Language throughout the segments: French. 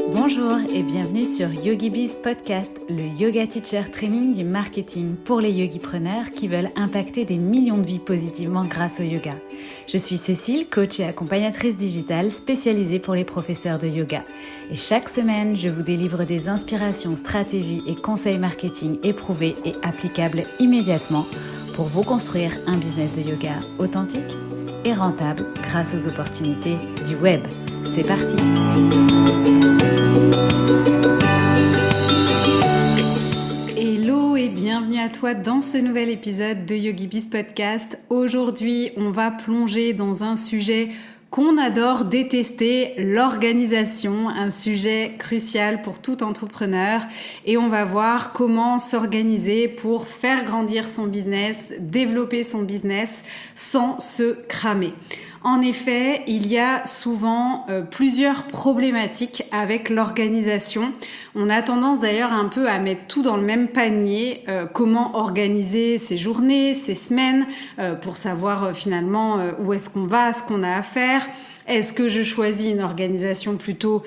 Bonjour et bienvenue sur YogiBiz Podcast, le yoga teacher training du marketing pour les yogipreneurs qui veulent impacter des millions de vies positivement grâce au yoga. Je suis Cécile, coach et accompagnatrice digitale spécialisée pour les professeurs de yoga. Et chaque semaine, je vous délivre des inspirations, stratégies et conseils marketing éprouvés et applicables immédiatement pour vous construire un business de yoga authentique et rentable grâce aux opportunités du web. C'est parti! Hello et bienvenue à toi dans ce nouvel épisode de YogiBiz Podcast. Aujourd'hui, on va plonger dans un sujet qu'on adore détester, l'organisation, un sujet crucial pour tout entrepreneur. Et on va voir comment s'organiser pour faire grandir son business, développer son business sans se cramer. En effet, il y a souvent plusieurs problématiques avec l'organisation. On a tendance d'ailleurs un peu à mettre tout dans le même panier. Comment organiser ses journées, ses semaines, pour savoir finalement où est-ce qu'on va, ce qu'on a à faire. Est-ce que je choisis une organisation plutôt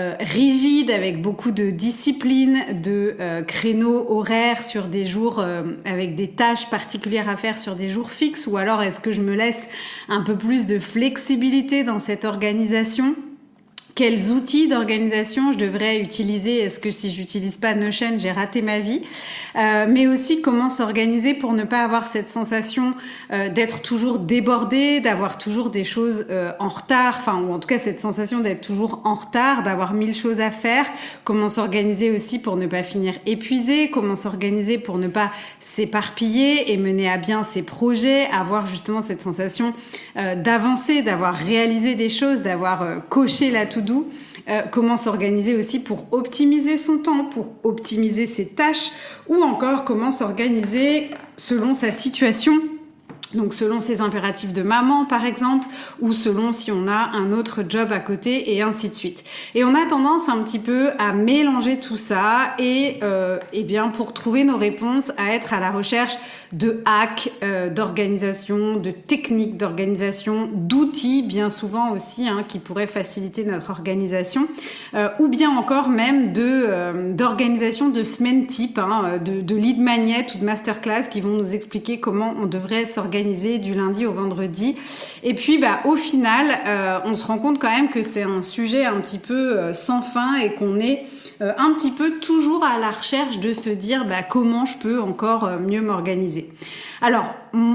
rigide avec beaucoup de discipline, de créneaux horaires sur des jours avec des tâches particulières à faire sur des jours fixes, ou alors est-ce que je me laisse un peu plus de flexibilité dans cette organisation ? Quels outils d'organisation je devrais utiliser ? Est-ce que si j'utilise pas Notion, j'ai raté ma vie ? Mais aussi comment s'organiser pour ne pas avoir cette sensation d'être toujours débordé, d'avoir toujours des choses en retard, ou en tout cas cette sensation d'être toujours en retard, d'avoir 1000 choses à faire. Comment s'organiser aussi pour ne pas finir épuisé ? Comment s'organiser pour ne pas s'éparpiller et mener à bien ses projets, avoir justement cette sensation d'avancer, d'avoir réalisé des choses, d'avoir coché la to-do. Comment s'organiser aussi pour optimiser son temps, pour optimiser ses tâches, ou encore comment s'organiser selon sa situation. Donc selon ses impératifs de maman par exemple, ou selon si on a un autre job à côté, et ainsi de suite. Et on a tendance un petit peu à mélanger tout ça et bien pour trouver nos réponses, à être à la recherche de hacks d'organisation, de techniques d'organisation, d'outils bien souvent aussi qui pourraient faciliter notre organisation, ou bien encore même d'organisation de semaines type, de lead magnet ou de masterclass qui vont nous expliquer comment on devrait s'organiser du lundi au vendredi. Et puis au final, on se rend compte quand même que c'est un sujet un petit peu sans fin et qu'on est un petit peu toujours à la recherche de se dire comment je peux encore mieux m'organiser. Alors,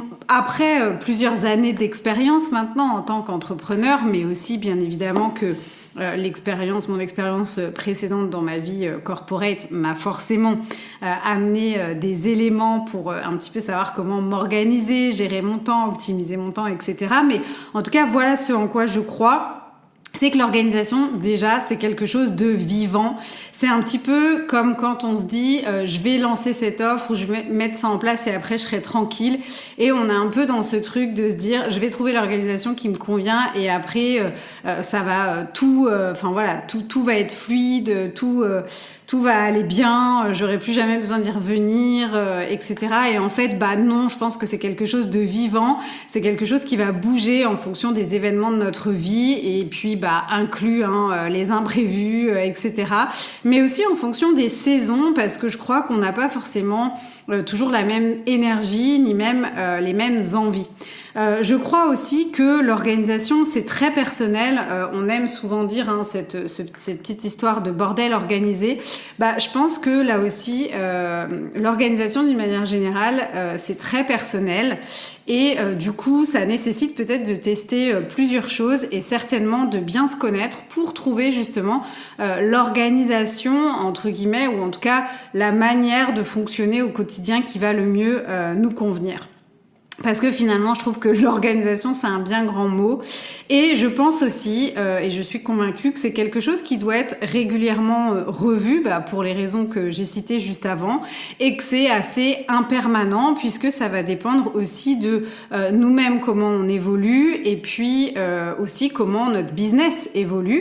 après plusieurs années d'expérience maintenant en tant qu'entrepreneur, mais aussi bien évidemment que mon expérience précédente dans ma vie corporate m'a forcément amené des éléments pour un petit peu savoir comment m'organiser, gérer mon temps, optimiser mon temps, etc. Mais en tout cas, voilà ce en quoi je crois. C'est que l'organisation, déjà, c'est quelque chose de vivant. C'est un petit peu comme quand on se dit je vais lancer cette offre ou je vais mettre ça en place et après je serai tranquille. Et on est un peu dans ce truc de se dire je vais trouver l'organisation qui me convient et après ça va tout va être fluide, tout va aller bien, j'aurai plus jamais besoin d'y revenir, etc. Et en fait, non, je pense que c'est quelque chose de vivant, c'est quelque chose qui va bouger en fonction des événements de notre vie et puis inclus les imprévus, etc. Mais aussi en fonction des saisons, parce que je crois qu'on n'a pas forcément toujours la même énergie, ni même les mêmes envies. Je crois aussi que l'organisation, c'est très personnel. On aime souvent dire cette petite histoire de bordel organisé. Je pense que là aussi, l'organisation d'une manière générale, c'est très personnel. Et du coup, ça nécessite peut-être de tester plusieurs choses et certainement de bien se connaître pour trouver justement l'organisation, entre guillemets, ou en tout cas la manière de fonctionner au quotidien qui va le mieux nous convenir. Parce que finalement, je trouve que l'organisation, c'est un bien grand mot. Et je pense aussi, et je suis convaincue que c'est quelque chose qui doit être régulièrement revu, pour les raisons que j'ai citées juste avant, et que c'est assez impermanent, puisque ça va dépendre aussi de nous-mêmes, comment on évolue, et puis aussi comment notre business évolue.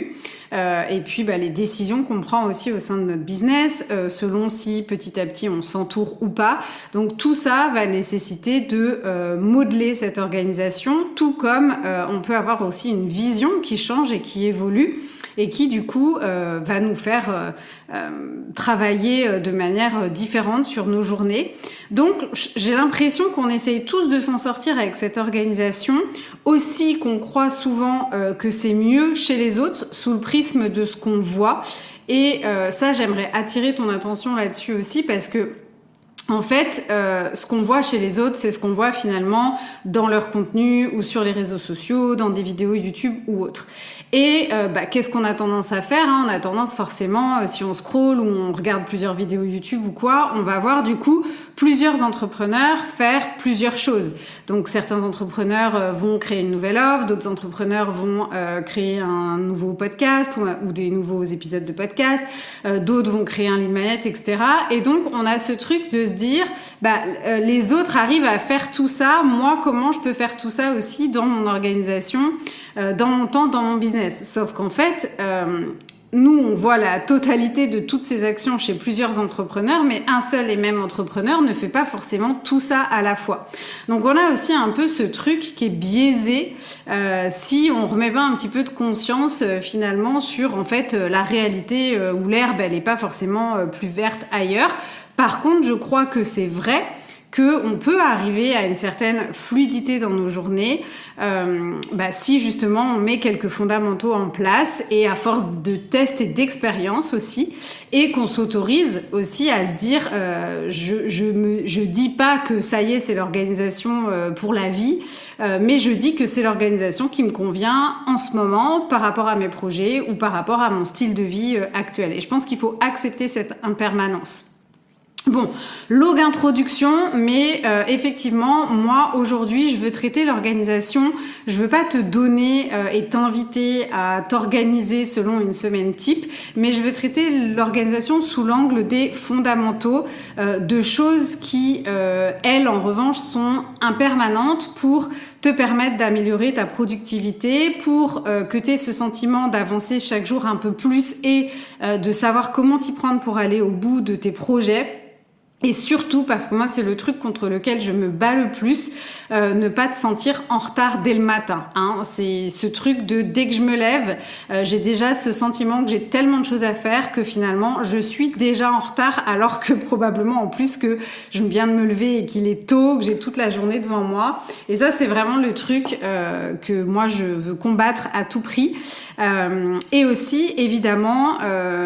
et puis les décisions qu'on prend aussi au sein de notre business, selon si petit à petit on s'entoure ou pas. Donc tout ça va nécessiter de modeler cette organisation, tout comme on peut avoir aussi une vision qui change et qui évolue et qui du coup va nous faire travailler de manière différente sur nos journées. Donc j'ai l'impression qu'on essaye tous de s'en sortir avec cette organisation, aussi qu'on croit souvent que c'est mieux chez les autres sous le prisme de ce qu'on voit. Et ça, j'aimerais attirer ton attention là-dessus aussi parce que en fait, ce qu'on voit chez les autres, c'est ce qu'on voit finalement dans leur contenu ou sur les réseaux sociaux, dans des vidéos YouTube ou autres. Et qu'est-ce qu'on a tendance à faire, On a tendance forcément, si on scrolle ou on regarde plusieurs vidéos YouTube ou quoi, on va voir du coup plusieurs entrepreneurs faire plusieurs choses. Donc certains entrepreneurs vont créer une nouvelle offre, d'autres entrepreneurs vont créer un nouveau podcast ou des nouveaux épisodes de podcast, d'autres vont créer un lead magnet, etc. Et donc on a ce truc de se dire, les autres arrivent à faire tout ça, moi comment je peux faire tout ça aussi dans mon organisation, dans mon temps, dans mon business. Sauf qu'en fait, nous, on voit la totalité de toutes ces actions chez plusieurs entrepreneurs, mais un seul et même entrepreneur ne fait pas forcément tout ça à la fois. Donc on a aussi un peu ce truc qui est biaisé si on remet pas un petit peu de conscience finalement sur en fait la réalité où l'herbe elle est pas forcément plus verte ailleurs. Par contre, je crois que c'est vrai qu'on peut arriver à une certaine fluidité dans nos journées si justement on met quelques fondamentaux en place et à force de tests et d'expérience aussi, et qu'on s'autorise aussi à se dire je dis pas que ça y est c'est l'organisation pour la vie, mais je dis que c'est l'organisation qui me convient en ce moment par rapport à mes projets ou par rapport à mon style de vie actuel. Et je pense qu'il faut accepter cette impermanence. Bon, longue introduction, mais effectivement, moi, aujourd'hui, je veux traiter l'organisation. Je veux pas te donner et t'inviter à t'organiser selon une semaine type, mais je veux traiter l'organisation sous l'angle des fondamentaux, de choses qui, elles, en revanche, sont impermanentes pour te permettre d'améliorer ta productivité, pour que tu aies ce sentiment d'avancer chaque jour un peu plus et de savoir comment t'y prendre pour aller au bout de tes projets. Et surtout, parce que moi, c'est le truc contre lequel je me bats le plus, ne pas te sentir en retard dès le matin. C'est ce truc de dès que je me lève, j'ai déjà ce sentiment que j'ai tellement de choses à faire que finalement, je suis déjà en retard, alors que probablement en plus que je viens de me lever et qu'il est tôt, que j'ai toute la journée devant moi. Et ça, c'est vraiment le truc que moi, je veux combattre à tout prix. Et aussi, évidemment,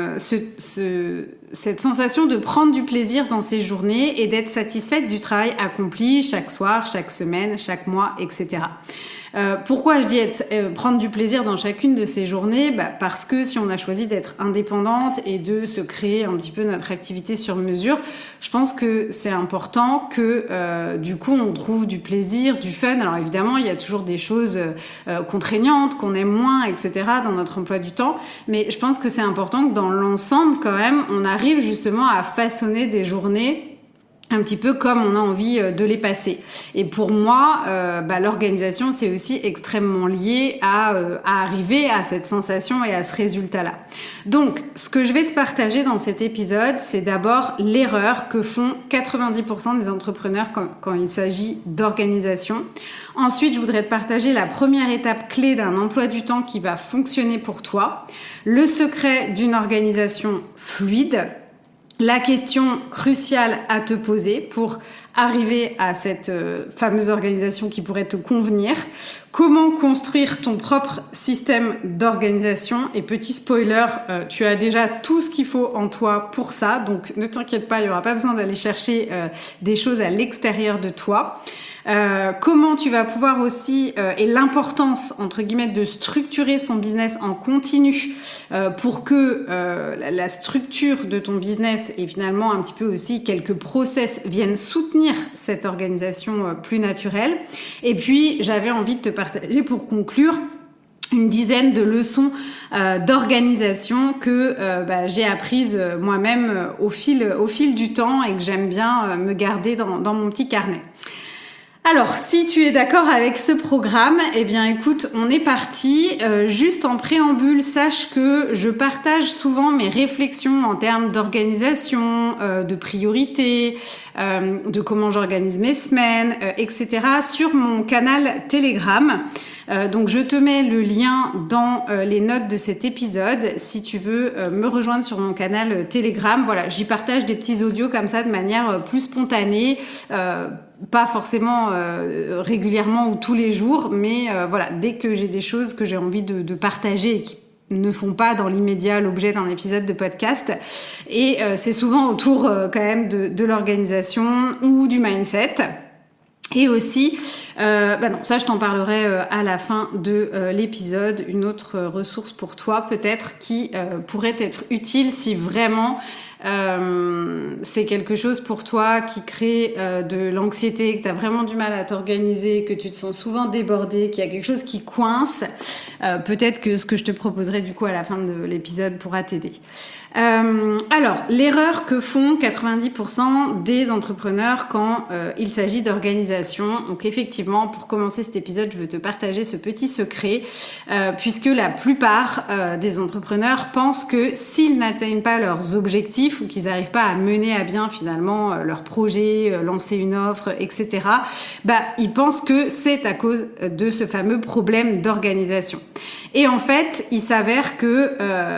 cette sensation de prendre du plaisir dans ces journées et d'être satisfaite du travail accompli chaque soir, chaque semaine, chaque mois, etc. Pourquoi je dis prendre du plaisir dans chacune de ces journées ? Parce que si on a choisi d'être indépendante et de se créer un petit peu notre activité sur mesure, je pense que c'est important que du coup on trouve du plaisir, du fun. Alors évidemment, il y a toujours des choses contraignantes qu'on aime moins, etc. dans notre emploi du temps, mais je pense que c'est important que dans l'ensemble quand même, on arrive justement à façonner des journées un petit peu comme on a envie de les passer. Et pour moi, l'organisation, c'est aussi extrêmement lié à arriver à cette sensation et à ce résultat-là. Donc, ce que je vais te partager dans cet épisode, c'est d'abord l'erreur que font 90% des entrepreneurs quand il s'agit d'organisation. Ensuite, je voudrais te partager la première étape clé d'un emploi du temps qui va fonctionner pour toi, le secret d'une organisation fluide, la question cruciale à te poser pour arriver à cette fameuse organisation qui pourrait te convenir, comment construire ton propre système d'organisation. Et petit spoiler, tu as déjà tout ce qu'il faut en toi pour ça, donc ne t'inquiète pas, il n'y aura pas besoin d'aller chercher des choses à l'extérieur de toi. Comment tu vas pouvoir aussi, et l'importance entre guillemets de structurer son business en continu pour que la structure de ton business et finalement un petit peu aussi quelques process viennent soutenir cette organisation plus naturelle. Et puis j'avais envie de te partager pour conclure une dizaine de leçons d'organisation que j'ai apprises moi-même au fil du temps et que j'aime bien me garder dans mon petit carnet. Alors, si tu es d'accord avec ce programme, eh bien écoute, on est parti. Juste en préambule, sache que je partage souvent mes réflexions en termes d'organisation, de priorité, de comment j'organise mes semaines, etc. sur mon canal Telegram. Donc je te mets le lien dans les notes de cet épisode si tu veux me rejoindre sur mon canal Telegram. Voilà, j'y partage des petits audios comme ça de manière plus spontanée, pas forcément régulièrement ou tous les jours, mais voilà, dès que j'ai des choses que j'ai envie de partager et qui ne font pas dans l'immédiat l'objet d'un épisode de podcast. Et c'est souvent autour quand même de l'organisation ou du mindset. Et aussi, non, ça je t'en parlerai à la fin de l'épisode, une autre ressource pour toi peut-être qui pourrait être utile si vraiment c'est quelque chose pour toi qui crée de l'anxiété, que tu as vraiment du mal à t'organiser, que tu te sens souvent débordé, qu'il y a quelque chose qui coince. Peut-être que ce que je te proposerai du coup à la fin de l'épisode pourra t'aider. Alors, l'erreur que font 90% des entrepreneurs quand il s'agit d'organisation. Donc effectivement, pour commencer cet épisode, je veux te partager ce petit secret, puisque la plupart des entrepreneurs pensent que s'ils n'atteignent pas leurs objectifs ou qu'ils n'arrivent pas à mener à bien finalement leur projet, lancer une offre, etc., ils pensent que c'est à cause de ce fameux problème d'organisation. Et en fait, il s'avère que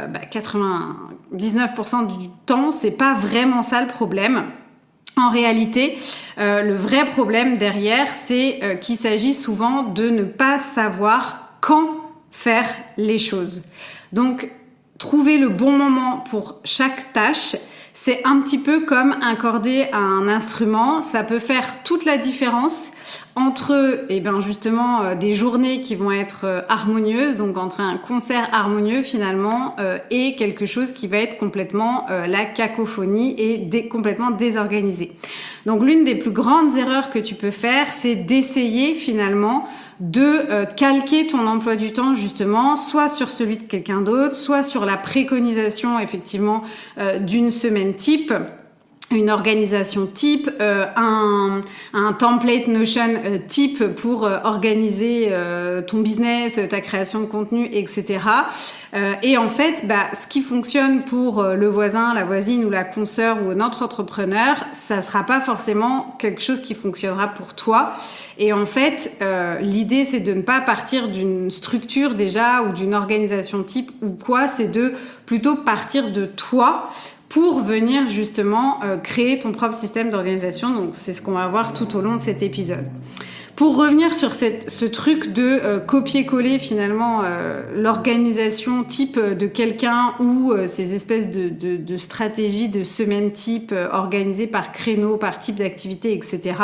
99% du temps, c'est pas vraiment ça le problème. En réalité, le vrai problème derrière, c'est qu'il s'agit souvent de ne pas savoir quand faire les choses. Donc, trouver le bon moment pour chaque tâche, c'est un petit peu comme accorder à un instrument. Ça peut faire toute la différence entre justement des journées qui vont être harmonieuses, donc entre un concert harmonieux finalement et quelque chose qui va être complètement la cacophonie et complètement désorganisé. Donc l'une des plus grandes erreurs que tu peux faire, c'est d'essayer finalement de calquer ton emploi du temps justement soit sur celui de quelqu'un d'autre, soit sur la préconisation effectivement d'une semaine type, une organisation type, un template Notion type pour organiser ton business, ta création de contenu, etc. Et en fait, ce qui fonctionne pour le voisin, la voisine ou la consoeur ou notre entrepreneur, ça sera pas forcément quelque chose qui fonctionnera pour toi. Et en fait, l'idée, c'est de ne pas partir d'une structure déjà ou d'une organisation type ou quoi, c'est de plutôt partir de toi pour venir justement créer ton propre système d'organisation. Donc, c'est ce qu'on va voir tout au long de cet épisode. Pour revenir sur ce truc de copier-coller finalement l'organisation type de quelqu'un ou ces espèces de stratégies de semaine type organisées par créneau, par type d'activité, etc.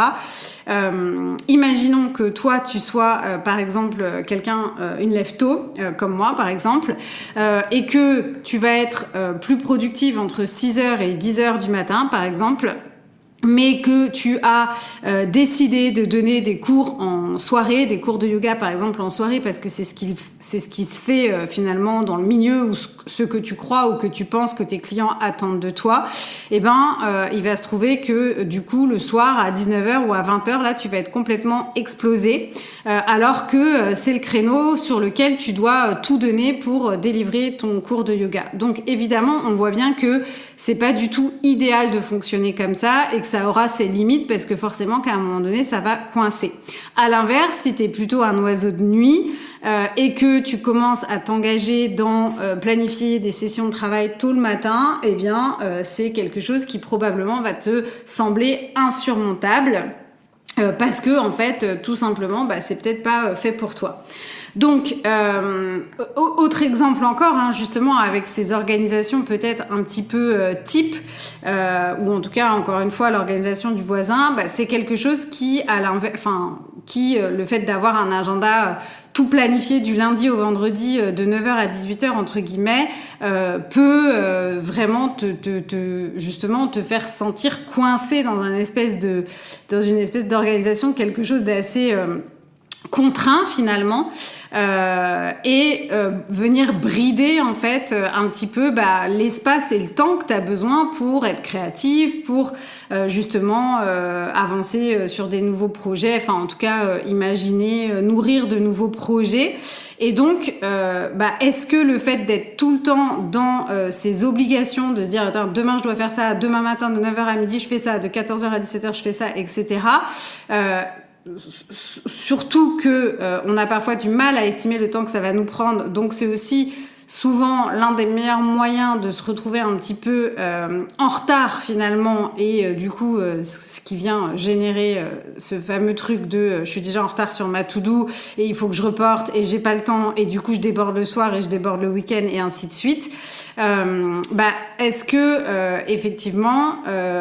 Imaginons que toi tu sois par exemple quelqu'un, une lève-tôt comme moi par exemple, et que tu vas être plus productive entre 6h et 10h du matin par exemple, mais que tu as décidé de donner des cours en soirée, des cours de yoga par exemple en soirée, parce que c'est ce qui se fait finalement dans le milieu, ou ce que tu crois ou que tu penses que tes clients attendent de toi, il va se trouver que du coup le soir à 19h ou à 20h, là tu vas être complètement explosé, alors que c'est le créneau sur lequel tu dois tout donner pour délivrer ton cours de yoga. Donc évidemment, on voit bien que c'est pas du tout idéal de fonctionner comme ça et que ça aura ses limites, parce que forcément qu'à un moment donné, ça va coincer. À l'inverse, si tu es plutôt un oiseau de nuit et que tu commences à t'engager dans planifier des sessions de travail tôt le matin, c'est quelque chose qui probablement va te sembler insurmontable parce que en fait, tout simplement, c'est peut-être pas fait pour toi. Donc, autre exemple encore, justement, avec ces organisations peut-être un petit peu type, ou en tout cas, encore une fois, l'organisation du voisin, c'est quelque chose qui, le fait d'avoir un agenda tout planifié du lundi au vendredi de 9h à 18h, entre guillemets, peut vraiment justement te faire sentir coincé dans une espèce d'organisation, quelque chose d'assez contraint finalement venir brider en fait un petit peu l'espace et le temps que tu as besoin pour être créative, pour justement avancer sur des nouveaux projets, enfin en tout cas imaginer, nourrir de nouveaux projets. Et donc, est-ce que le fait d'être tout le temps dans ces obligations, de se dire attends, demain je dois faire ça, demain matin de 9h à midi je fais ça, de 14h à 17h je fais ça, etc. Surtout que on a parfois du mal à estimer le temps que ça va nous prendre, donc c'est aussi souvent l'un des meilleurs moyens de se retrouver un petit peu en retard finalement et du coup ce qui vient générer ce fameux truc de je suis déjà en retard sur ma to-do et il faut que je reporte et j'ai pas le temps et du coup je déborde le soir et je déborde le week-end et ainsi de suite. Est-ce que effectivement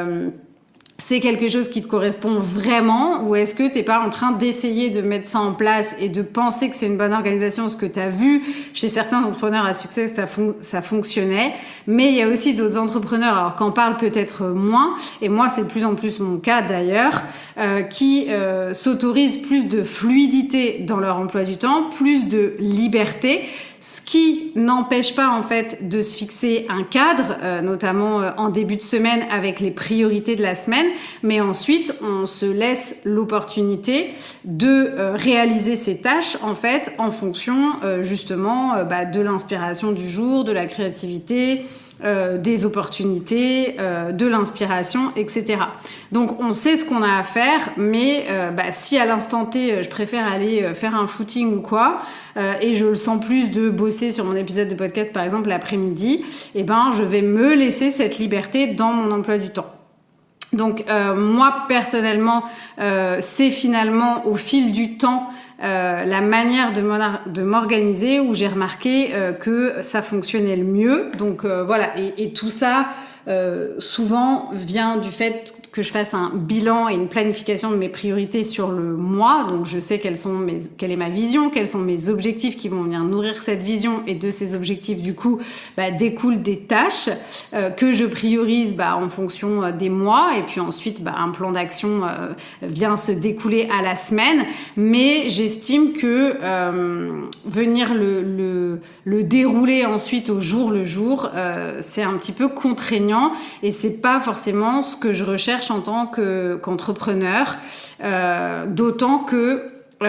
c'est quelque chose qui te correspond vraiment ou est-ce que t'es pas en train d'essayer de mettre ça en place et de penser que c'est une bonne organisation, ce que tu as vu chez certains entrepreneurs à succès, ça fonctionnait, mais il y a aussi d'autres entrepreneurs, alors qu'en parlent peut-être moins, et moi c'est de plus en plus mon cas d'ailleurs, qui s'autorisent plus de fluidité dans leur emploi du temps, plus de liberté, ce qui n'empêche pas en fait de se fixer un cadre, notamment en début de semaine avec les priorités de la semaine, mais ensuite on se laisse l'opportunité de réaliser ces tâches en fait en fonction justement de l'inspiration du jour, de la créativité, des opportunités, de l'inspiration, etc. Donc on sait ce qu'on a à faire, mais si à l'instant T je préfère aller faire un footing ou quoi, et je le sens plus de bosser sur mon épisode de podcast par exemple l'après-midi, je vais me laisser cette liberté dans mon emploi du temps. Donc moi personnellement c'est finalement au fil du temps la manière de m'organiser où j'ai remarqué que ça fonctionnait le mieux. Donc voilà, et tout ça souvent vient du fait que je fasse un bilan et une planification de mes priorités sur le mois. Donc je sais quelle est ma vision, quels sont mes objectifs qui vont venir nourrir cette vision, et de ces objectifs du coup découlent des tâches que je priorise en fonction des mois, et puis ensuite un plan d'action vient se découler à la semaine. Mais j'estime que venir le dérouler ensuite au jour le jour, c'est un petit peu contraignant, et c'est pas forcément ce que je recherche en tant qu'entrepreneur, d'autant que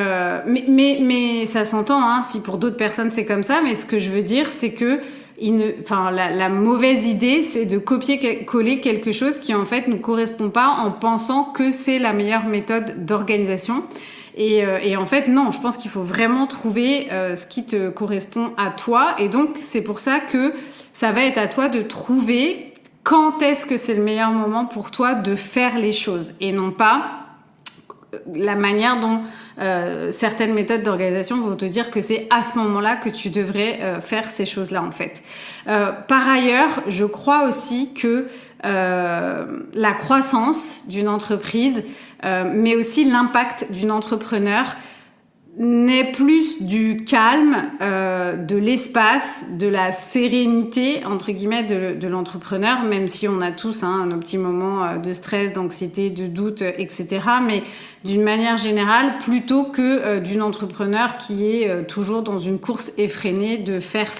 mais ça s'entend si pour d'autres personnes c'est comme ça, mais ce que je veux dire c'est que la mauvaise idée c'est de copier-coller quelque chose qui en fait ne correspond pas en pensant que c'est la meilleure méthode d'organisation. Et en fait, non, je pense qu'il faut vraiment trouver ce qui te correspond à toi. Et donc, c'est pour ça que ça va être à toi de trouver quand est-ce que c'est le meilleur moment pour toi de faire les choses. Et non pas la manière dont certaines méthodes d'organisation vont te dire que c'est à ce moment-là que tu devrais faire ces choses-là, en fait. Par ailleurs, je crois aussi que la croissance d'une entreprise, mais aussi l'impact d'une entrepreneur n'est plus du calme, de l'espace, de la sérénité entre guillemets de l'entrepreneur, même si on a tous nos petits moments de stress, d'anxiété, de doute, etc. Mais d'une manière générale, plutôt que d'une entrepreneur qui est toujours dans une course effrénée de faire,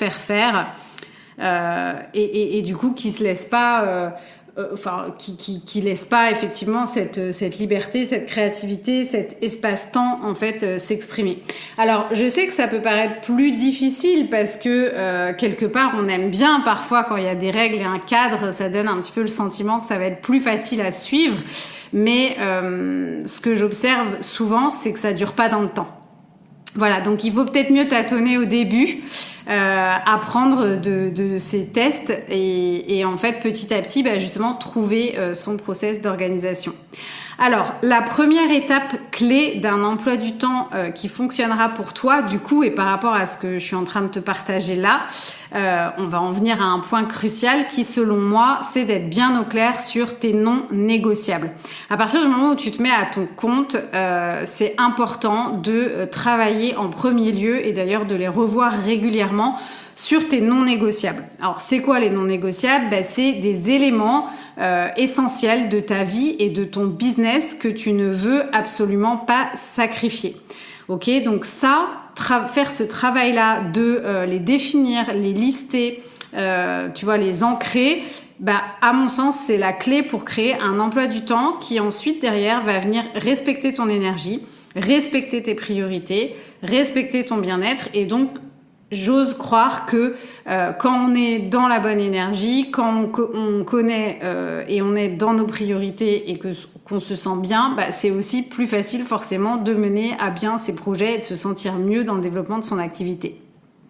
et du coup qui se laisse pas qui laisse pas effectivement cette liberté, cette créativité, cet espace-temps en fait s'exprimer. Alors je sais que ça peut paraître plus difficile parce que quelque part on aime bien parfois quand il y a des règles et un cadre, ça donne un petit peu le sentiment que ça va être plus facile à suivre, mais ce que j'observe souvent c'est que ça dure pas dans le temps. Voilà, donc il vaut peut-être mieux tâtonner au début, apprendre de ces tests et en fait petit à petit justement trouver son process d'organisation. Alors, la première étape clé d'un emploi du temps qui fonctionnera pour toi, du coup, et par rapport à ce que je suis en train de te partager là, on va en venir à un point crucial qui, selon moi, c'est d'être bien au clair sur tes non négociables. À partir du moment où tu te mets à ton compte, c'est important de travailler en premier lieu et d'ailleurs de les revoir régulièrement sur tes non négociables. Alors, c'est quoi les non négociables ? C'est des éléments essentiels de ta vie et de ton business que tu ne veux absolument pas sacrifier. Ok, donc ça, faire ce travail-là de les définir, les lister, tu vois, les ancrer, à mon sens, c'est la clé pour créer un emploi du temps qui ensuite, derrière, va venir respecter ton énergie, respecter tes priorités, respecter ton bien-être. Et donc, j'ose croire que quand on est dans la bonne énergie, quand on connaît et on est dans nos priorités et qu'on se sent bien, c'est aussi plus facile forcément de mener à bien ses projets et de se sentir mieux dans le développement de son activité.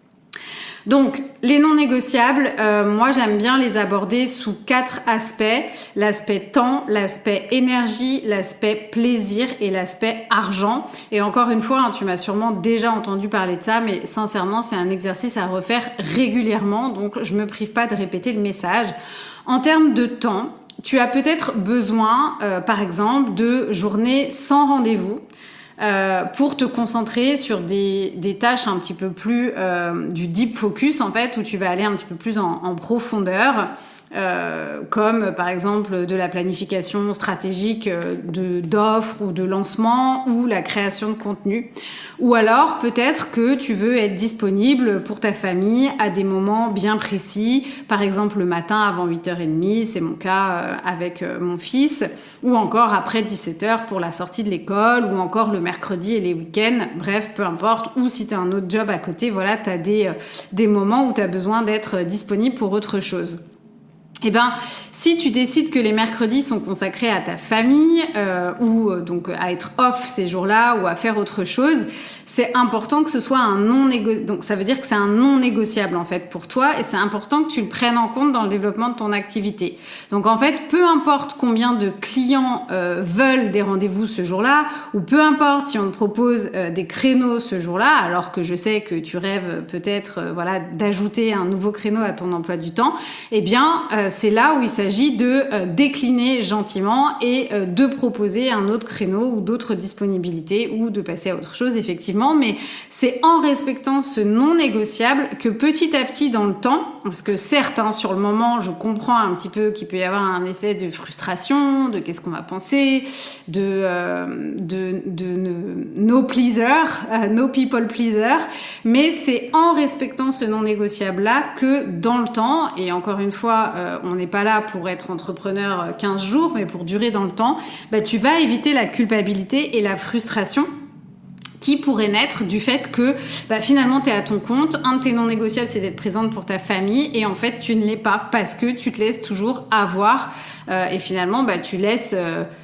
Donc, les non négociables, moi j'aime bien les aborder sous 4 aspects. L'aspect temps, l'aspect énergie, l'aspect plaisir et l'aspect argent. Et encore une fois, tu m'as sûrement déjà entendu parler de ça, mais sincèrement, c'est un exercice à refaire régulièrement. Donc, je me prive pas de répéter le message. En termes de temps, tu as peut-être besoin, par exemple, de journées sans rendez-vous. Pour te concentrer sur des tâches un petit peu plus du deep focus en fait, où tu vas aller un petit peu plus en profondeur, comme par exemple de la planification stratégique d'offres ou de lancement ou la création de contenu. Ou alors peut-être que tu veux être disponible pour ta famille à des moments bien précis, par exemple le matin avant 8h30, c'est mon cas avec mon fils, ou encore après 17h pour la sortie de l'école, ou encore le mercredi et les week-ends, bref, peu importe, ou si tu as un autre job à côté, voilà, tu as des moments où tu as besoin d'être disponible pour autre chose. Si tu décides que les mercredis sont consacrés à ta famille ou donc à être off ces jours-là ou à faire autre chose, c'est important que ce soit un non négociable. Donc ça veut dire que c'est un non négociable en fait pour toi et c'est important que tu le prennes en compte dans le développement de ton activité. Donc en fait, peu importe combien de clients veulent des rendez-vous ce jour-là ou peu importe si on te propose des créneaux ce jour-là, alors que je sais que tu rêves peut-être d'ajouter un nouveau créneau à ton emploi du temps, c'est là où il s'agit de décliner gentiment et de proposer un autre créneau ou d'autres disponibilités ou de passer à autre chose, effectivement. Mais c'est en respectant ce non négociable que petit à petit dans le temps, parce que certes, sur le moment, je comprends un petit peu qu'il peut y avoir un effet de frustration, de qu'est-ce qu'on va penser, de no pleaser, no people pleaser, mais c'est en respectant ce non négociable-là que dans le temps, et encore une fois, on n'est pas là pour être entrepreneur 15 jours, mais pour durer dans le temps, tu vas éviter la culpabilité et la frustration qui pourrait naître du fait que finalement tu es à ton compte, un de tes non négociables c'est d'être présente pour ta famille et en fait tu ne l'es pas parce que tu te laisses toujours avoir et finalement tu laisses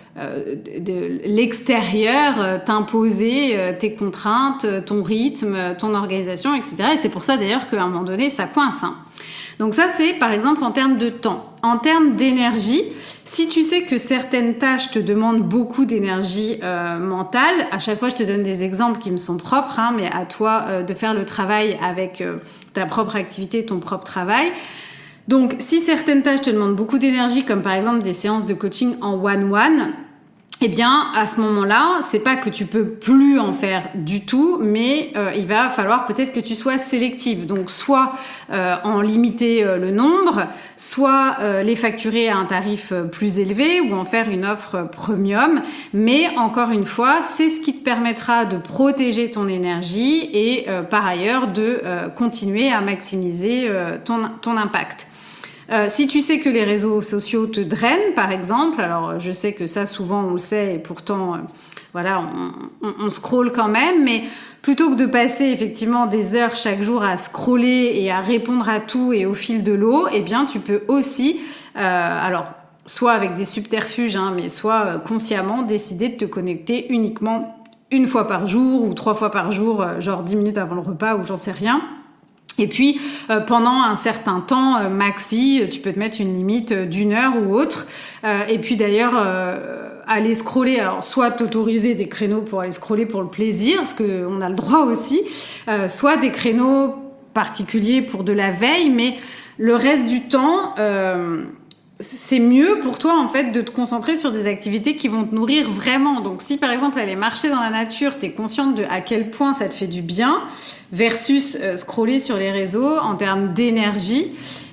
de l'extérieur t'imposer tes contraintes, ton rythme, ton organisation, etc. Et c'est pour ça d'ailleurs qu'à un moment donné ça coince. Donc ça, c'est par exemple en termes de temps. En termes d'énergie, si tu sais que certaines tâches te demandent beaucoup d'énergie mentale, à chaque fois je te donne des exemples qui me sont propres, mais à toi de faire le travail avec ta propre activité, ton propre travail. Donc si certaines tâches te demandent beaucoup d'énergie, comme par exemple des séances de coaching en one-one, à ce moment-là, c'est pas que tu peux plus en faire du tout, mais il va falloir peut-être que tu sois sélective. Donc, soit en limiter le nombre, soit les facturer à un tarif plus élevé ou en faire une offre premium. Mais encore une fois, c'est ce qui te permettra de protéger ton énergie et par ailleurs de continuer à maximiser ton impact. Si tu sais que les réseaux sociaux te drainent, par exemple, alors je sais que ça souvent on le sait et pourtant on scrolle quand même, mais plutôt que de passer effectivement des heures chaque jour à scroller et à répondre à tout et au fil de l'eau, tu peux aussi, soit avec des subterfuges, mais soit consciemment décider de te connecter uniquement une fois par jour ou 3 fois par jour, genre 10 minutes avant le repas ou j'en sais rien. Et puis, pendant un certain temps maxi, tu peux te mettre une limite d'1 heure ou autre. Et puis d'ailleurs, aller scroller, alors soit t'autoriser des créneaux pour aller scroller pour le plaisir, parce qu'on a le droit aussi, soit des créneaux particuliers pour de la veille, mais le reste du temps... c'est mieux pour toi en fait de te concentrer sur des activités qui vont te nourrir vraiment. Donc si par exemple aller marcher dans la nature, t'es consciente de à quel point ça te fait du bien versus scroller sur les réseaux en termes d'énergie,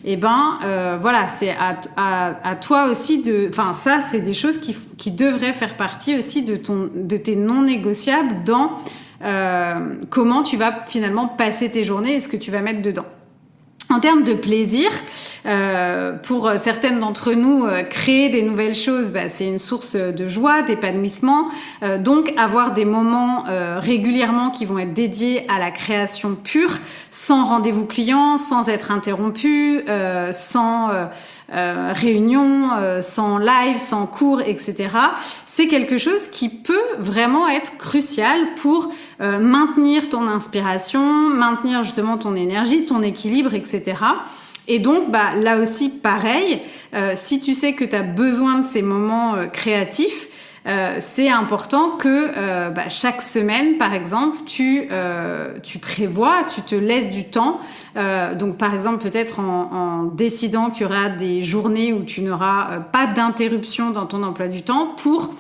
c'est à toi aussi de... Enfin ça c'est des choses qui devraient faire partie aussi de tes non négociables dans comment tu vas finalement passer tes journées et ce que tu vas mettre dedans. En termes de plaisir, pour certaines d'entre nous, créer des nouvelles choses, c'est une source de joie, d'épanouissement. Donc, avoir des moments régulièrement qui vont être dédiés à la création pure, sans rendez-vous client, sans être interrompu, sans réunion, sans live, sans cours, etc. C'est quelque chose qui peut vraiment être crucial pour maintenir ton inspiration, maintenir justement ton énergie, ton équilibre, etc. Et donc, là aussi, pareil, si tu sais que tu as besoin de ces moments créatifs, c'est important que chaque semaine, par exemple, tu prévois, tu te laisses du temps. Donc, par exemple, peut-être en décidant qu'il y aura des journées où tu n'auras pas d'interruption dans ton emploi du temps pour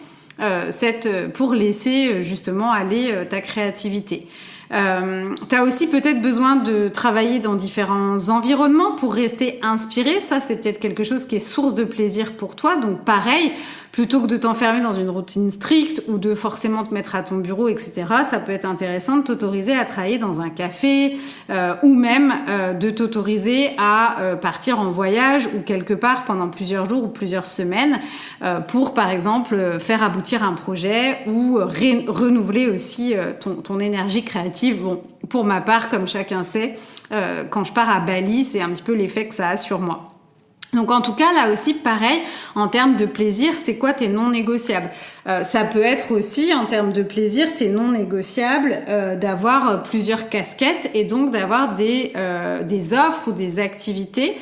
laisser justement aller ta créativité. Tu as aussi peut-être besoin de travailler dans différents environnements pour rester inspiré. Ça, c'est peut-être quelque chose qui est source de plaisir pour toi. Donc pareil, plutôt que de t'enfermer dans une routine stricte ou de forcément te mettre à ton bureau, etc., ça peut être intéressant de t'autoriser à travailler dans un café ou même de t'autoriser à partir en voyage ou quelque part pendant plusieurs jours ou plusieurs semaines pour, par exemple, faire aboutir un projet ou renouveler aussi ton énergie créative. Bon, pour ma part, comme chacun sait, quand je pars à Bali, c'est un petit peu l'effet que ça a sur moi. Donc en tout cas, là aussi, pareil, en termes de plaisir, c'est quoi tes non négociables ? Ça peut être aussi, en termes de plaisir, tes non négociables d'avoir plusieurs casquettes et donc d'avoir des offres ou des activités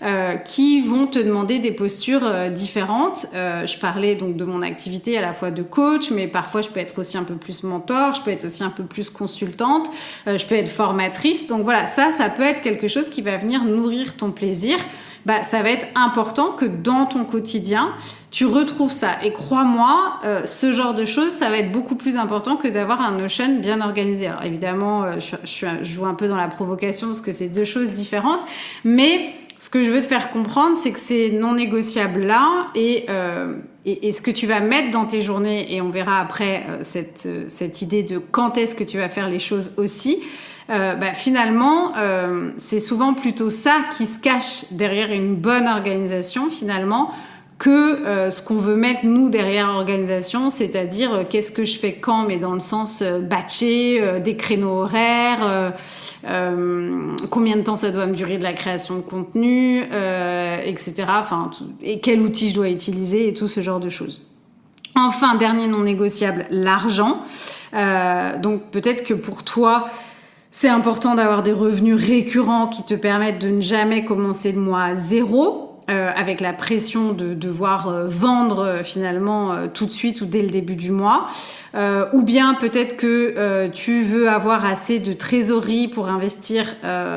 qui vont te demander des postures différentes. Je parlais donc de mon activité à la fois de coach, mais parfois je peux être aussi un peu plus mentor, je peux être aussi un peu plus consultante, je peux être formatrice. Donc voilà, ça peut être quelque chose qui va venir nourrir ton plaisir. Ça va être important que dans ton quotidien, tu retrouves ça. Et crois-moi, ce genre de choses, ça va être beaucoup plus important que d'avoir un Notion bien organisé. Alors évidemment, je joue un peu dans la provocation parce que c'est deux choses différentes. Mais ce que je veux te faire comprendre, c'est que c'est non négociable là et ce que tu vas mettre dans tes journées, et on verra après cette idée de quand est-ce que tu vas faire les choses aussi. Finalement, c'est souvent plutôt ça qui se cache derrière une bonne organisation, finalement, que ce qu'on veut mettre, nous, derrière l'organisation, c'est-à-dire qu'est-ce que je fais quand, mais dans le sens batché, des créneaux horaires, combien de temps ça doit me durer de la création de contenu, etc. Et quel outil je dois utiliser et tout ce genre de choses. Enfin, dernier non négociable, l'argent. Donc peut-être que pour toi, c'est important d'avoir des revenus récurrents qui te permettent de ne jamais commencer le mois à zéro, avec la pression de devoir vendre finalement tout de suite ou dès le début du mois. Ou bien peut-être que tu veux avoir assez de trésorerie pour investir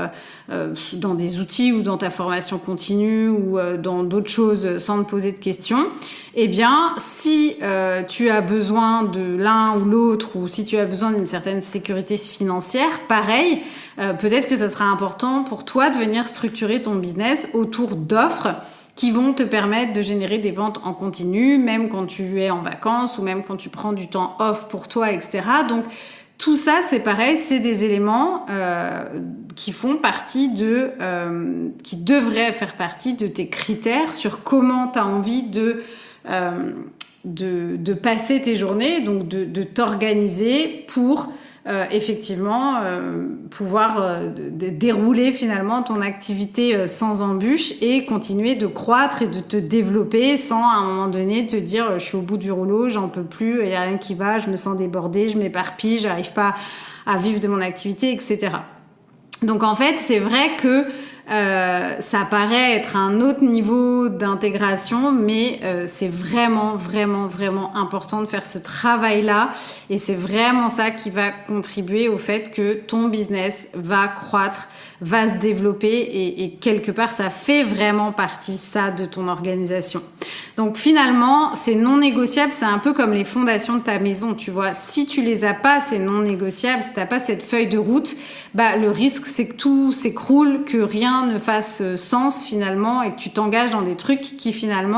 dans des outils ou dans ta formation continue ou dans d'autres choses sans te poser de questions. Eh bien, si tu as besoin de l'un ou l'autre, ou si tu as besoin d'une certaine sécurité financière, pareil, peut-être que ça sera important pour toi de venir structurer ton business autour d'offres qui vont te permettre de générer des ventes en continu, même quand tu es en vacances ou même quand tu prends du temps off pour toi, etc. Donc, tout ça, c'est pareil, c'est des éléments qui font partie qui devraient faire partie de tes critères sur comment tu as envie de passer tes journées, donc de t'organiser pour effectivement pouvoir dérouler finalement ton activité sans embûche et continuer de croître et de te développer sans à un moment donné te dire je suis au bout du rouleau, j'en peux plus, il n'y a rien qui va, je me sens débordée, je m'éparpille, j'arrive pas à vivre de mon activité, etc. Donc en fait, c'est vrai que ça paraît être un autre niveau d'intégration, mais c'est vraiment, vraiment, vraiment important de faire ce travail-là. Et c'est vraiment ça qui va contribuer au fait que ton business va croître, va se développer et quelque part, ça fait vraiment partie, ça, de ton organisation. Donc finalement, c'est non négociable, c'est un peu comme les fondations de ta maison, tu vois. Si tu les as pas, c'est non négociable, si t'as pas cette feuille de route, le risque, c'est que tout s'écroule, que rien ne fasse sens finalement et que tu t'engages dans des trucs qui finalement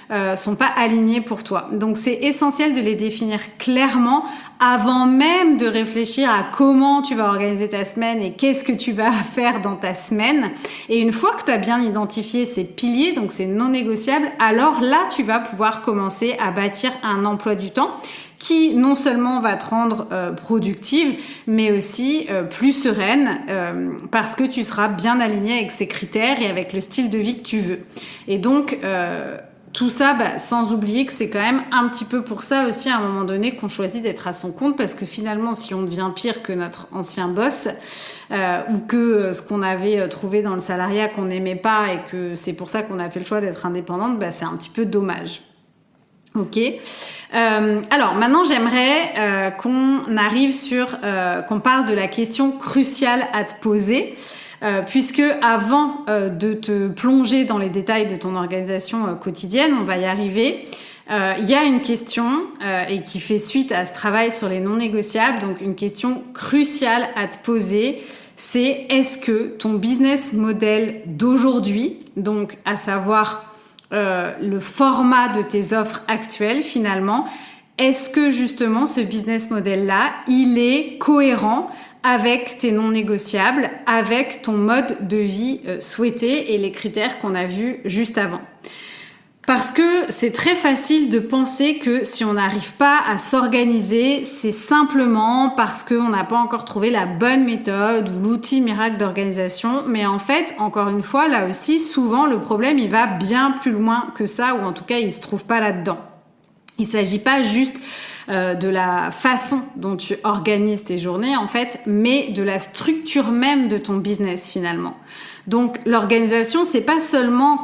sont pas alignés pour toi. Donc c'est essentiel de les définir clairement avant même de réfléchir à comment tu vas organiser ta semaine et qu'est-ce que tu vas faire dans ta semaine. Et une fois que tu as bien identifié ces piliers, donc c'est non négociable, alors là tu vas pouvoir commencer à bâtir un emploi du temps qui non seulement va te rendre productive, mais aussi plus sereine parce que tu seras bien aligné avec ces critères et avec le style de vie que tu veux. Et donc, tout ça, sans oublier que c'est quand même un petit peu pour ça aussi à un moment donné qu'on choisit d'être à son compte, parce que finalement, si on devient pire que notre ancien boss ou que ce qu'on avait trouvé dans le salariat qu'on n'aimait pas et que c'est pour ça qu'on a fait le choix d'être indépendante, c'est un petit peu dommage. Ok. Alors maintenant, j'aimerais qu'on arrive qu'on parle de la question cruciale à te poser. Puisque avant de te plonger dans les détails de ton organisation quotidienne, on va y arriver. Il y a une question et qui fait suite à ce travail sur les non négociables, donc une question cruciale à te poser, c'est est-ce que ton business model d'aujourd'hui, donc à savoir le format de tes offres actuelles finalement, est-ce que justement ce business model-là, il est cohérent avec tes non négociables, avec ton mode de vie souhaité et les critères qu'on a vus juste avant. Parce que c'est très facile de penser que si on n'arrive pas à s'organiser, c'est simplement parce qu'on n'a pas encore trouvé la bonne méthode ou l'outil miracle d'organisation. Mais en fait, encore une fois, là aussi, souvent, le problème, il va bien plus loin que ça, ou en tout cas, il ne se trouve pas là-dedans. Il ne s'agit pas juste de la façon dont tu organises tes journées, en fait, mais de la structure même de ton business, finalement. Donc, l'organisation, c'est pas seulement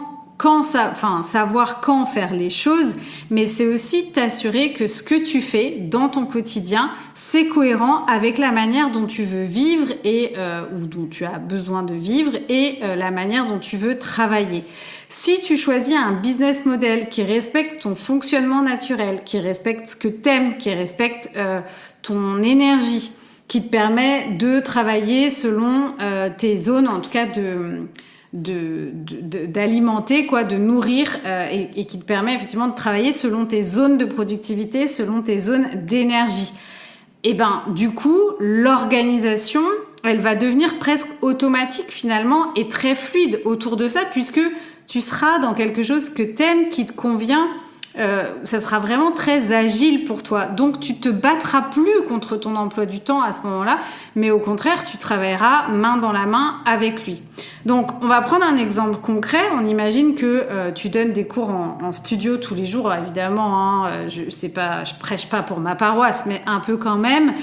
savoir quand faire les choses, mais c'est aussi t'assurer que ce que tu fais dans ton quotidien, c'est cohérent avec la manière dont tu veux vivre ou dont tu as besoin de vivre et la manière dont tu veux travailler. Si tu choisis un business model qui respecte ton fonctionnement naturel, qui respecte ce que t'aimes, qui respecte ton énergie, qui te permet de travailler selon tes zones, en tout cas d'alimenter, de nourrir et qui te permet effectivement de travailler selon tes zones de productivité, selon tes zones d'énergie. Et du coup, l'organisation, elle va devenir presque automatique finalement et très fluide autour de ça, puisque tu seras dans quelque chose que t'aimes, qui te convient. Ça sera vraiment très agile pour toi. Donc, tu te battras plus contre ton emploi du temps à ce moment-là, mais au contraire, tu travailleras main dans la main avec lui. Donc, on va prendre un exemple concret. On imagine que tu donnes des cours en studio tous les jours. Évidemment, je prêche pas pour ma paroisse, mais un peu quand même.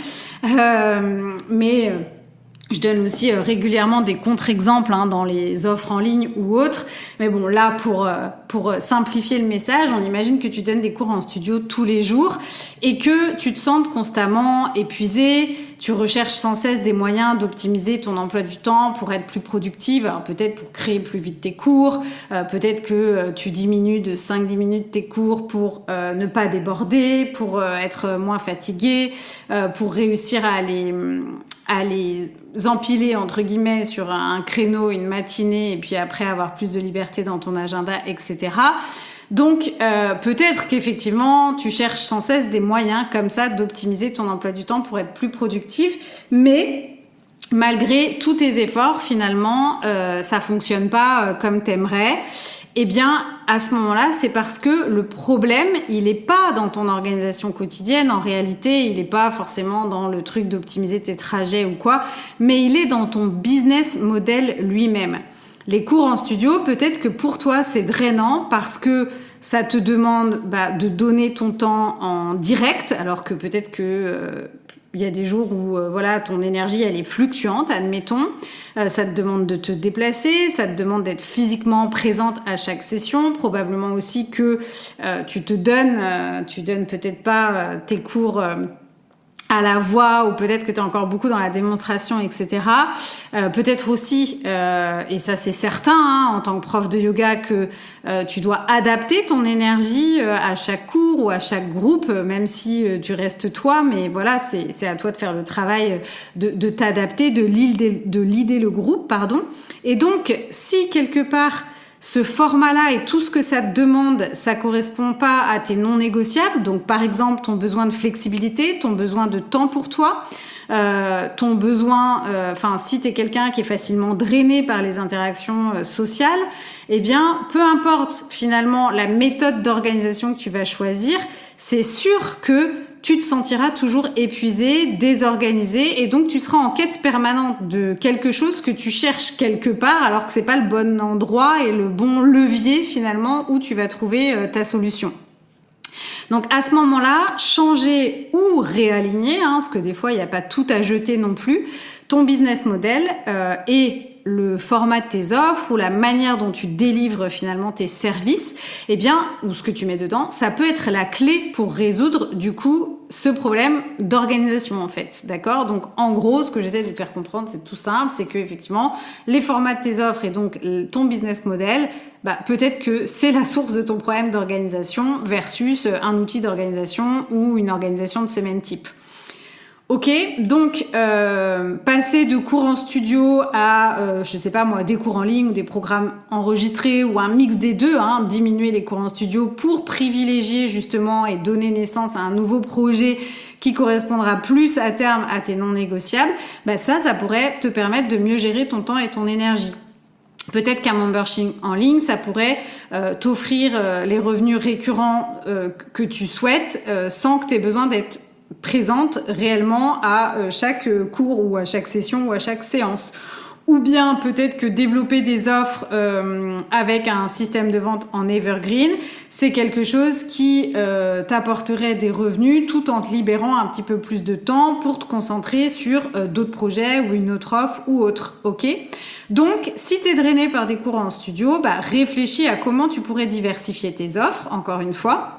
Je donne aussi régulièrement des contre-exemples dans les offres en ligne ou autres. Mais bon, là, pour simplifier le message, on imagine que tu donnes des cours en studio tous les jours et que tu te sens constamment épuisé. Tu recherches sans cesse des moyens d'optimiser ton emploi du temps pour être plus productive. Alors peut-être pour créer plus vite tes cours, peut-être que tu diminues de 5-10 minutes tes cours pour ne pas déborder, pour être moins fatigué, pour réussir à les empiler entre guillemets sur un créneau, une matinée, et puis après avoir plus de liberté dans ton agenda, etc. Donc peut-être qu'effectivement tu cherches sans cesse des moyens comme ça d'optimiser ton emploi du temps pour être plus productif, mais malgré tous tes efforts finalement ça fonctionne pas comme t'aimerais. Eh bien, à ce moment-là, c'est parce que le problème, il n'est pas dans ton organisation quotidienne. En réalité, il n'est pas forcément dans le truc d'optimiser tes trajets ou quoi, mais il est dans ton business model lui-même. Les cours en studio, peut-être que pour toi, c'est drainant parce que ça te demande de donner ton temps en direct, alors que peut-être que... il y a des jours où ton énergie elle est fluctuante, admettons. Ça te demande de te déplacer, ça te demande d'être physiquement présente à chaque session. Probablement aussi que tu donnes peut-être pas tes cours à la voix, ou peut-être que tu es encore beaucoup dans la démonstration, etc. Peut-être aussi, et ça c'est certain, en tant que prof de yoga, que tu dois adapter ton énergie à chaque cours ou à chaque groupe, même si tu restes toi, mais voilà, c'est à toi de faire le travail de t'adapter, de leader le groupe, pardon. Et donc, si quelque part ce format-là et tout ce que ça te demande, ça correspond pas à tes non négociables. Donc, par exemple, ton besoin de flexibilité, ton besoin de temps pour toi, ton besoin, si tu es quelqu'un qui est facilement drainé par les interactions sociales, eh bien, peu importe finalement la méthode d'organisation que tu vas choisir, c'est sûr que tu te sentiras toujours épuisé, désorganisé, et donc tu seras en quête permanente de quelque chose que tu cherches quelque part, alors que c'est pas le bon endroit et le bon levier finalement où tu vas trouver ta solution. Donc à ce moment-là, changer ou réaligner, parce que des fois il n'y a pas tout à jeter non plus, ton business model et le format de tes offres ou la manière dont tu délivres finalement tes services, ou ce que tu mets dedans, ça peut être la clé pour résoudre du coup ce problème d'organisation en fait, d'accord ? Donc en gros, ce que j'essaie de te faire comprendre, c'est tout simple, c'est que effectivement, les formats de tes offres et donc ton business model, peut-être que c'est la source de ton problème d'organisation versus un outil d'organisation ou une organisation de semaine type. Ok, donc passer de cours en studio à, des cours en ligne ou des programmes enregistrés ou un mix des deux, diminuer les cours en studio pour privilégier justement et donner naissance à un nouveau projet qui correspondra plus à terme à tes non négociables, ça pourrait te permettre de mieux gérer ton temps et ton énergie. Peut-être qu'un membership en ligne, ça pourrait t'offrir les revenus récurrents que tu souhaites sans que tu aies besoin d'être présente réellement à chaque cours ou à chaque session ou à chaque séance. Ou bien peut-être que développer des offres avec un système de vente en evergreen, c'est quelque chose qui t'apporterait des revenus tout en te libérant un petit peu plus de temps pour te concentrer sur d'autres projets ou une autre offre ou autre. Ok ? Donc, si tu es drainé par des cours en studio, réfléchis à comment tu pourrais diversifier tes offres, encore une fois,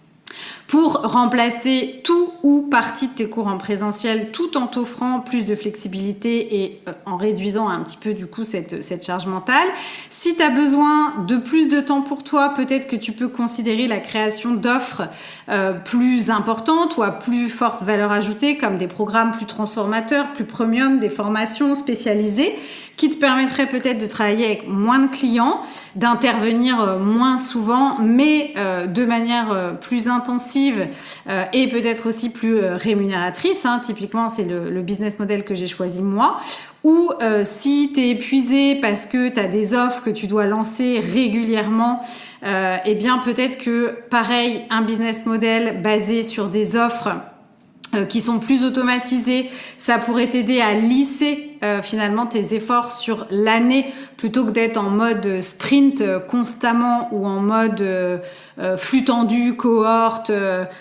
pour remplacer tout ou partie de tes cours en présentiel tout en t'offrant plus de flexibilité et en réduisant un petit peu du coup cette charge mentale. Si tu as besoin de plus de temps pour toi, peut-être que tu peux considérer la création d'offres plus importantes ou à plus forte valeur ajoutée comme des programmes plus transformateurs, plus premium, des formations spécialisées qui te permettraient peut-être de travailler avec moins de clients, d'intervenir moins souvent, mais de manière plus intensive et peut-être aussi plus rémunératrice. Typiquement, c'est le business model que j'ai choisi moi. Ou si tu es épuisé parce que tu as des offres que tu dois lancer régulièrement, peut-être que, pareil, un business model basé sur des offres qui sont plus automatisés, ça pourrait t'aider à lisser finalement tes efforts sur l'année plutôt que d'être en mode sprint constamment ou en mode flux tendu, cohorte,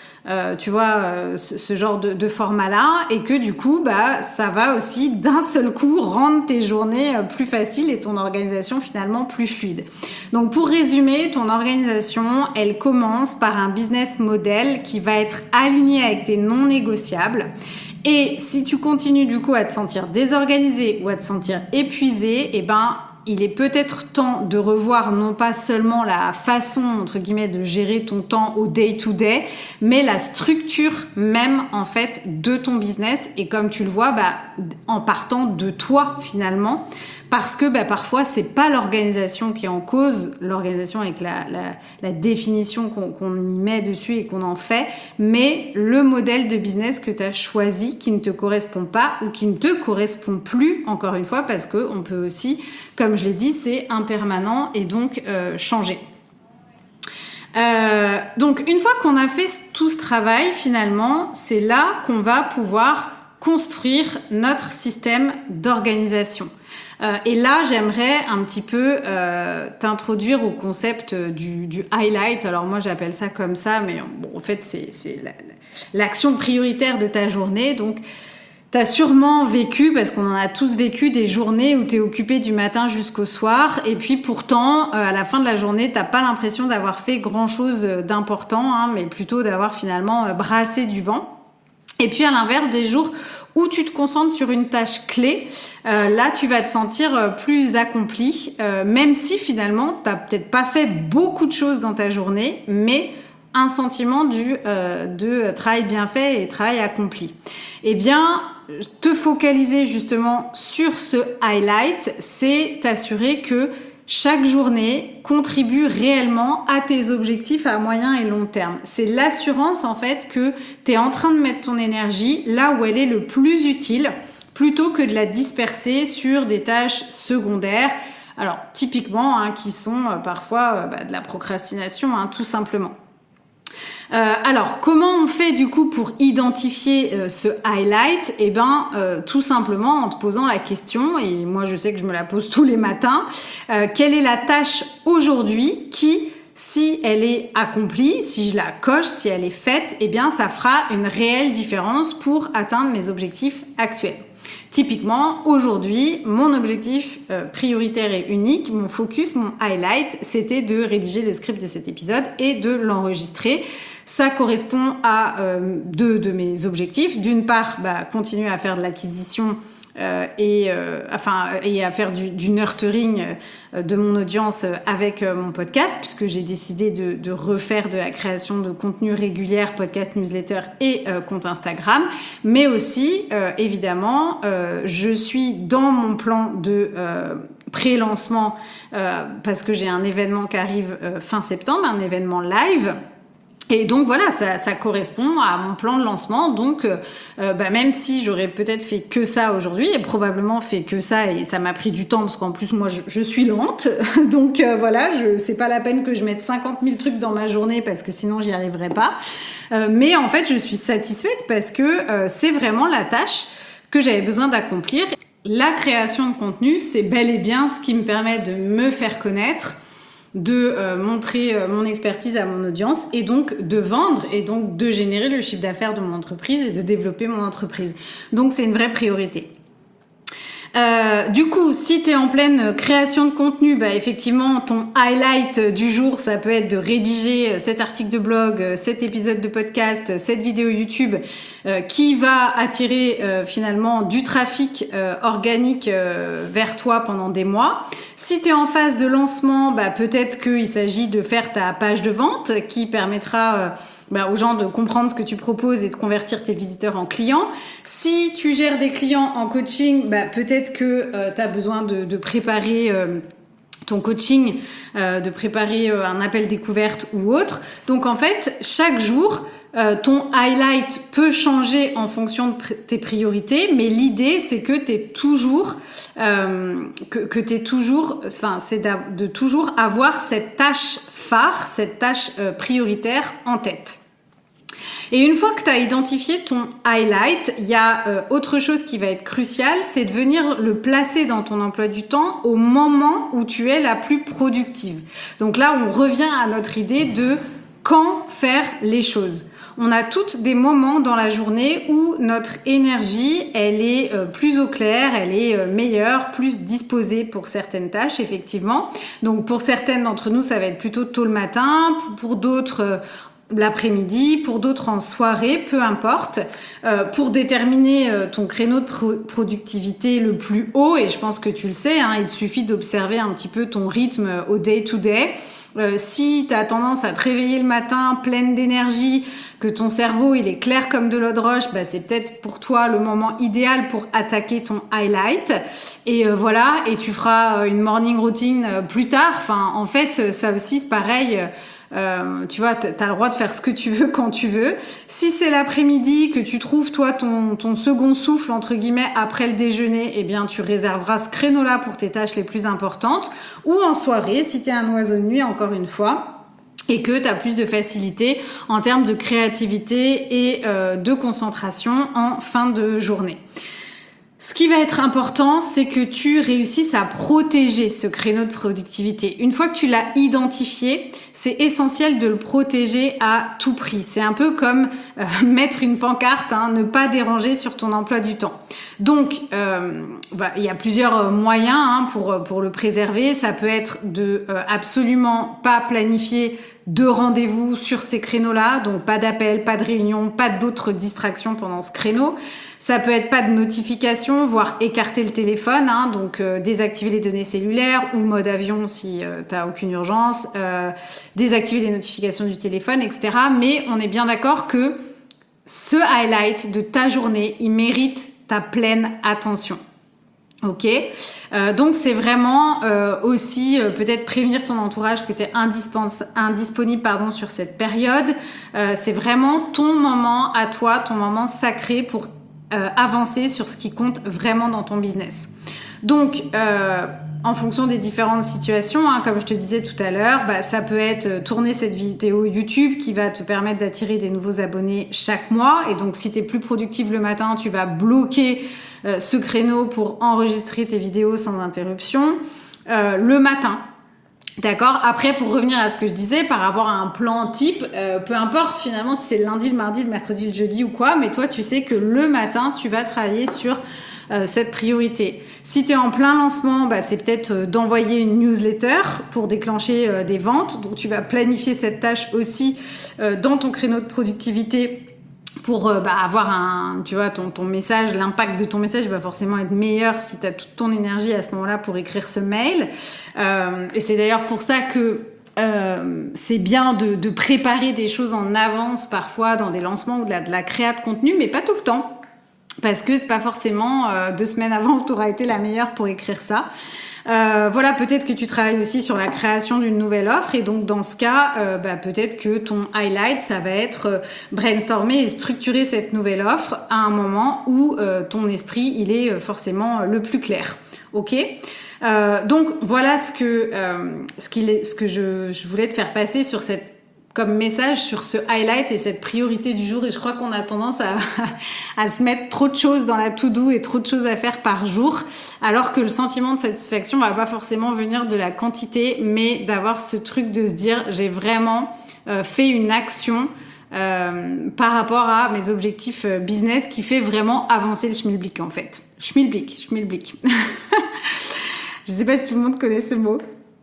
ce genre de format-là, et que du coup, ça va aussi d'un seul coup rendre tes journées plus faciles et ton organisation finalement plus fluide. Donc pour résumer, ton organisation, elle commence par un business model qui va être aligné avec tes non négociables. Et si tu continues du coup à te sentir désorganisé ou à te sentir épuisé, il est peut-être temps de revoir non pas seulement la façon, entre guillemets, de gérer ton temps au day-to-day, mais la structure même, en fait, de ton business. Et comme tu le vois, en partant de toi, finalement, parce que parfois, c'est pas l'organisation qui est en cause, l'organisation avec la définition qu'on y met dessus et qu'on en fait, mais le modèle de business que tu as choisi qui ne te correspond pas ou qui ne te correspond plus, encore une fois, parce qu'on peut aussi, comme je l'ai dit, c'est impermanent et donc changer. Donc, une fois qu'on a fait tout ce travail, finalement, c'est là qu'on va pouvoir construire notre système d'organisation. Et là, j'aimerais un petit peu t'introduire au concept du highlight. Alors moi, j'appelle ça comme ça, mais en fait, c'est l'action prioritaire de ta journée. Donc, t'as sûrement vécu, parce qu'on en a tous vécu, des journées où t'es occupé du matin jusqu'au soir, et puis pourtant, à la fin de la journée, t'as pas l'impression d'avoir fait grand-chose d'important, mais plutôt d'avoir finalement brassé du vent. Et puis à l'inverse, des jours où tu te concentres sur une tâche clé, là tu vas te sentir plus accompli, même si finalement tu n'as peut-être pas fait beaucoup de choses dans ta journée, mais un sentiment de travail bien fait et travail accompli. Eh bien, te focaliser justement sur ce highlight, c'est t'assurer que chaque journée contribue réellement à tes objectifs à moyen et long terme. C'est l'assurance en fait que tu es en train de mettre ton énergie là où elle est le plus utile, plutôt que de la disperser sur des tâches secondaires. Alors typiquement, qui sont parfois de la procrastination, tout simplement. Alors, comment on fait du coup pour identifier ce highlight ? Tout simplement en te posant la question, et moi je sais que je me la pose tous les matins, quelle est la tâche aujourd'hui qui, si elle est accomplie, si je la coche, si elle est faite, ça fera une réelle différence pour atteindre mes objectifs actuels. Typiquement, aujourd'hui, mon objectif prioritaire et unique, mon focus, mon highlight, c'était de rédiger le script de cet épisode et de l'enregistrer. Ça correspond à deux de mes objectifs. D'une part, continuer à faire de l'acquisition et à faire du nurturing de mon audience avec mon podcast, puisque j'ai décidé de refaire de la création de contenu régulière, podcast, newsletter et compte Instagram. Mais aussi, évidemment, je suis dans mon plan de pré-lancement parce que j'ai un événement qui arrive fin septembre, un événement live. Et donc voilà, ça correspond à mon plan de lancement. Donc même si j'aurais peut-être fait que ça aujourd'hui, et probablement fait que ça, et ça m'a pris du temps parce qu'en plus moi je suis lente. Donc c'est pas la peine que je mette 50 000 trucs dans ma journée parce que sinon j'y arriverais pas. Mais en fait je suis satisfaite parce que c'est vraiment la tâche que j'avais besoin d'accomplir. La création de contenu, c'est bel et bien ce qui me permet de me faire connaître, de montrer mon expertise à mon audience et donc de vendre et donc de générer le chiffre d'affaires de mon entreprise et de développer mon entreprise. Donc c'est une vraie priorité. Du coup, si tu es en pleine création de contenu, effectivement, ton highlight du jour, ça peut être de rédiger cet article de blog, cet épisode de podcast, cette vidéo YouTube qui va attirer finalement du trafic organique vers toi pendant des mois. Si tu es en phase de lancement, peut-être qu'il s'agit de faire ta page de vente qui permettra aux gens de comprendre ce que tu proposes et de convertir tes visiteurs en clients. Si tu gères des clients en coaching, peut-être que tu as besoin de préparer ton coaching, de préparer un appel découverte ou autre. Donc en fait, chaque jour, ton highlight peut changer en fonction de tes priorités, mais l'idée c'est que t'es toujours c'est de toujours avoir cette tâche phare, cette tâche prioritaire en tête. Et une fois que tu as identifié ton highlight, il y a autre chose qui va être cruciale, c'est de venir le placer dans ton emploi du temps au moment où tu es la plus productive. Donc là, on revient à notre idée de quand faire les choses. On a toutes des moments dans la journée où notre énergie, elle est plus au clair, elle est meilleure, plus disposée pour certaines tâches, effectivement. Donc pour certaines d'entre nous, ça va être plutôt tôt le matin, pour d'autres l'après-midi, pour d'autres en soirée, peu importe. Pour déterminer ton créneau de productivité le plus haut, et je pense que tu le sais, il te suffit d'observer un petit peu ton rythme au day-to-day. Si tu as tendance à te réveiller le matin pleine d'énergie, que ton cerveau il est clair comme de l'eau de roche, c'est peut-être pour toi le moment idéal pour attaquer ton highlight. Et et tu feras une morning routine plus tard. En fait, ça aussi c'est pareil. Tu vois, t'as le droit de faire ce que tu veux quand tu veux. Si c'est l'après-midi que tu trouves toi ton second souffle entre guillemets après le déjeuner, tu réserveras ce créneau-là pour tes tâches les plus importantes. Ou en soirée, si t'es un oiseau de nuit, encore une fois, et que tu as plus de facilité en termes de créativité et de concentration en fin de journée. Ce qui va être important, c'est que tu réussisses à protéger ce créneau de productivité. Une fois que tu l'as identifié, c'est essentiel de le protéger à tout prix. C'est un peu comme mettre une pancarte, ne pas déranger sur ton emploi du temps. Donc, il y a plusieurs moyens pour le préserver. Ça peut être de absolument pas planifier de rendez-vous sur ces créneaux-là, donc pas d'appel, pas de réunion, pas d'autres distractions pendant ce créneau. Ça peut être pas de notification, voire écarter le téléphone, donc désactiver les données cellulaires ou mode avion si t'as aucune urgence, désactiver les notifications du téléphone, etc. Mais on est bien d'accord que ce highlight de ta journée, il mérite ta pleine attention. Ok, donc c'est vraiment aussi peut-être prévenir ton entourage que tu es indisponible sur cette période. C'est vraiment ton moment à toi, ton moment sacré pour avancer sur ce qui compte vraiment dans ton business. Donc, en fonction des différentes situations, comme je te disais tout à l'heure, ça peut être tourner cette vidéo YouTube qui va te permettre d'attirer des nouveaux abonnés chaque mois. Et donc, si tu es plus productif le matin, tu vas bloquer ce créneau pour enregistrer tes vidéos sans interruption le matin. D'accord. Après, pour revenir à ce que je disais par rapport à un plan type, peu importe finalement si c'est le lundi, le mardi, le mercredi, le jeudi ou quoi, mais toi, tu sais que le matin, tu vas travailler sur cette priorité. Si tu es en plein lancement, c'est peut-être d'envoyer une newsletter pour déclencher des ventes. Donc, tu vas planifier cette tâche aussi dans ton créneau de productivité pour avoir ton message, l'impact de ton message va forcément être meilleur si tu as toute ton énergie à ce moment-là pour écrire ce mail. Et c'est d'ailleurs pour ça que c'est bien de préparer des choses en avance parfois dans des lancements ou de la créa de contenu, mais pas tout le temps. Parce que c'est pas forcément 2 semaines avant que tu auras été la meilleure pour écrire ça. Voilà, peut-être que tu travailles aussi sur la création d'une nouvelle offre et donc dans ce cas, peut-être que ton highlight, ça va être brainstormer et structurer cette nouvelle offre à un moment où ton esprit, il est forcément le plus clair. Ok ? Donc voilà ce que je voulais te faire passer sur comme message sur ce highlight et cette priorité du jour. Et je crois qu'on a tendance à se mettre trop de choses dans la to-do et trop de choses à faire par jour, alors que le sentiment de satisfaction va pas forcément venir de la quantité, mais d'avoir ce truc de se dire j'ai vraiment fait une action par rapport à mes objectifs business qui fait vraiment avancer le schmilblick en fait. Schmilblick. Je sais pas si tout le monde connaît ce mot.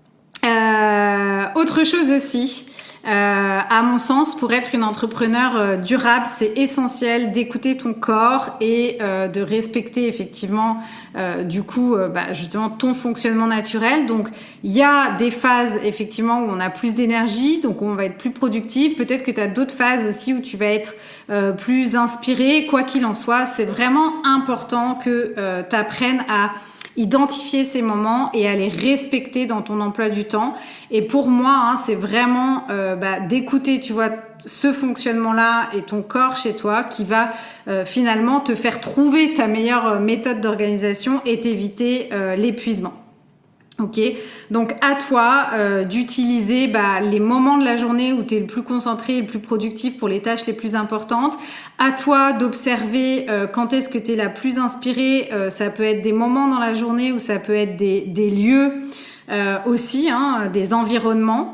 Autre chose aussi, à mon sens, pour être une entrepreneur durable, c'est essentiel d'écouter ton corps et de respecter effectivement justement ton fonctionnement naturel. Donc il y a des phases effectivement où on a plus d'énergie, donc on va être plus productif. Peut-être que tu as d'autres phases aussi où tu vas être plus inspiré. Quoi qu'il en soit, c'est vraiment important que tu apprennes à identifier ces moments et à les respecter dans ton emploi du temps. Et pour moi, c'est vraiment d'écouter, tu vois, ce fonctionnement-là et ton corps chez toi qui va finalement te faire trouver ta meilleure méthode d'organisation et t'éviter l'épuisement. Ok, donc à toi d'utiliser les moments de la journée où tu es le plus concentré et le plus productif pour les tâches les plus importantes. À toi d'observer quand est-ce que tu es la plus inspirée. Ça peut être des moments dans la journée ou ça peut être des lieux aussi, des environnements.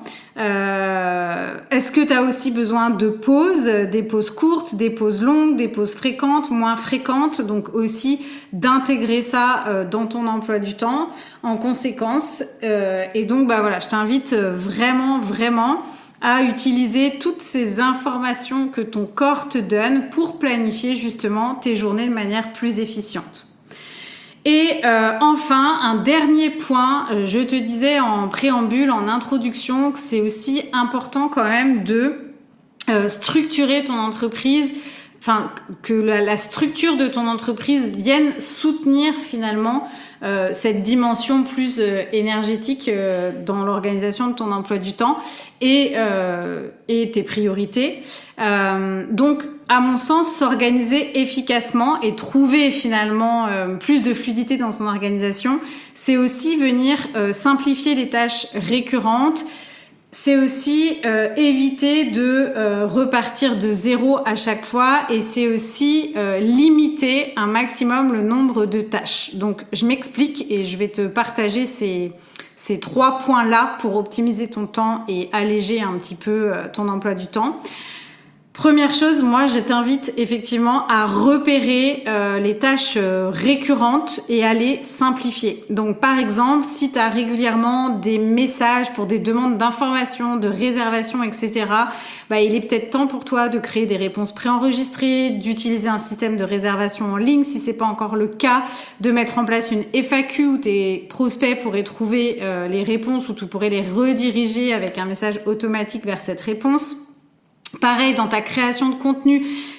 Est-ce que tu as aussi besoin de pauses, des pauses courtes, des pauses longues, des pauses fréquentes, moins fréquentes, donc aussi d'intégrer ça dans ton emploi du temps en conséquence. Et donc je t'invite vraiment à utiliser toutes ces informations que ton corps te donne pour planifier justement tes journées de manière plus efficiente. Et enfin, un dernier point, je te disais en préambule, en introduction, que c'est aussi important quand même de structurer ton entreprise, que la structure de ton entreprise vienne soutenir finalement cette dimension plus énergétique dans l'organisation de ton emploi du temps et tes priorités. Donc, à mon sens, s'organiser efficacement et trouver finalement plus de fluidité dans son organisation, c'est aussi venir simplifier les tâches récurrentes. C'est aussi éviter de repartir de zéro à chaque fois et c'est aussi limiter un maximum le nombre de tâches. Donc, je m'explique et je vais te partager ces 3 points-là pour optimiser ton temps et alléger un petit peu ton emploi du temps. Première chose, moi, je t'invite effectivement à repérer les tâches récurrentes et à les simplifier. Donc, par exemple, si tu as régulièrement des messages pour des demandes d'informations, de réservations, etc., il est peut-être temps pour toi de créer des réponses préenregistrées, d'utiliser un système de réservation en ligne si c'est pas encore le cas, de mettre en place une FAQ où tes prospects pourraient trouver les réponses ou tu pourrais les rediriger avec un message automatique vers cette réponse. Pareil, dans ta création de contenu,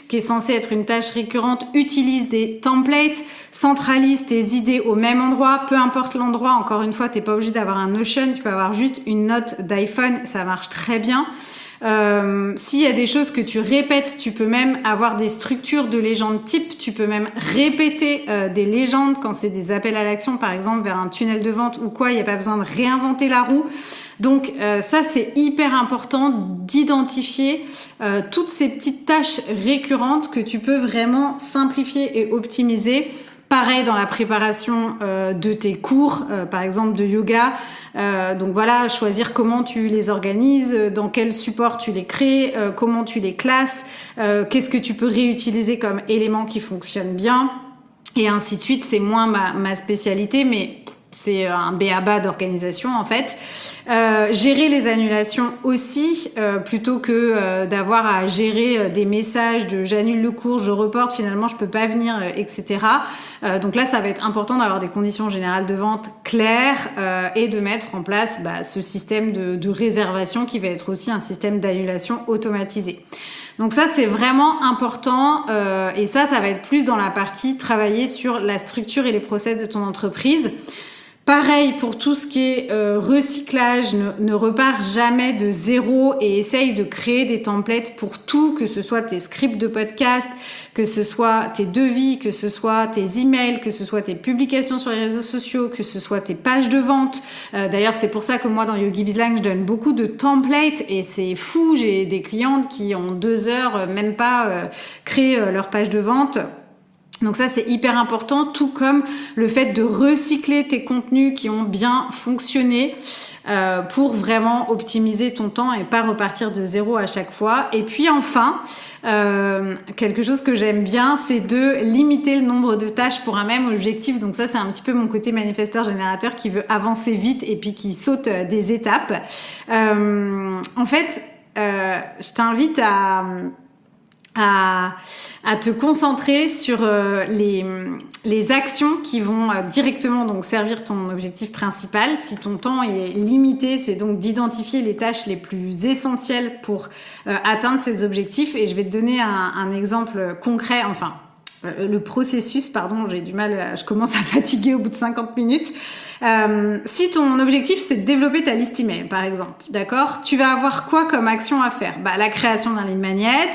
qui est censé être une tâche récurrente, utilise des templates, centralise tes idées au même endroit, peu importe l'endroit. Encore une fois, t'es pas obligé d'avoir un Notion, tu peux avoir juste une note d'iPhone, ça marche très bien. S'il y a des choses que tu répètes, tu peux même avoir des structures de légendes type, tu peux même répéter des légendes quand c'est des appels à l'action, par exemple vers un tunnel de vente ou quoi, il n'y a pas besoin de réinventer la roue. Donc ça, c'est hyper important d'identifier toutes ces petites tâches récurrentes que tu peux vraiment simplifier et optimiser. Pareil dans la préparation de tes cours, par exemple de yoga. Donc voilà, choisir comment tu les organises, dans quel support tu les crées, comment tu les classes, qu'est-ce que tu peux réutiliser comme élément qui fonctionne bien, et ainsi de suite. C'est moins ma spécialité, mais c'est un b.a.-ba d'organisation en fait. Gérer les annulations aussi, plutôt que d'avoir à gérer des messages de j'annule le cours, je reporte, finalement je peux pas venir, etc. Donc là, ça va être important d'avoir des conditions générales de vente claires et de mettre en place ce système de réservation qui va être aussi un système d'annulation automatisé. Donc ça, c'est vraiment important et ça va être plus dans la partie travailler sur la structure et les process de ton entreprise. Pareil pour tout ce qui est recyclage, ne repars jamais de zéro et essaye de créer des templates pour tout, que ce soit tes scripts de podcast, que ce soit tes devis, que ce soit tes emails, que ce soit tes publications sur les réseaux sociaux, que ce soit tes pages de vente. D'ailleurs, c'est pour ça que moi, dans Yogi Bizlang, je donne beaucoup de templates et c'est fou. J'ai des clientes qui en 2 heures, même pas, créent leur page de vente. Donc ça, c'est hyper important, tout comme le fait de recycler tes contenus qui ont bien fonctionné pour vraiment optimiser ton temps et pas repartir de zéro à chaque fois. Et puis enfin, quelque chose que j'aime bien, c'est de limiter le nombre de tâches pour un même objectif. Donc ça, c'est un petit peu mon côté manifesteur générateur qui veut avancer vite et puis qui saute des étapes. En fait, je t'invite à te concentrer sur les actions qui vont directement donc servir ton objectif principal. Si ton temps est limité, c'est donc d'identifier les tâches les plus essentielles pour atteindre ces objectifs. Et je vais te donner un exemple concret, enfin le processus, pardon, j'ai du mal, je commence à fatiguer au bout de 50 minutes. Si ton objectif c'est de développer ta liste email par exemple, d'accord, tu vas avoir quoi comme action à faire? La création d'un lead magnet,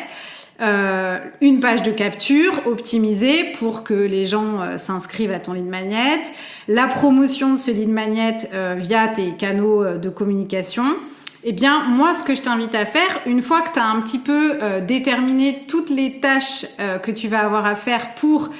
une page de capture optimisée pour que les gens s'inscrivent à ton lead magnet, la promotion de ce lead magnet via tes canaux de communication. Eh bien, moi, ce que je t'invite à faire, une fois que tu as un petit peu déterminé toutes les tâches que tu vas avoir à faire pour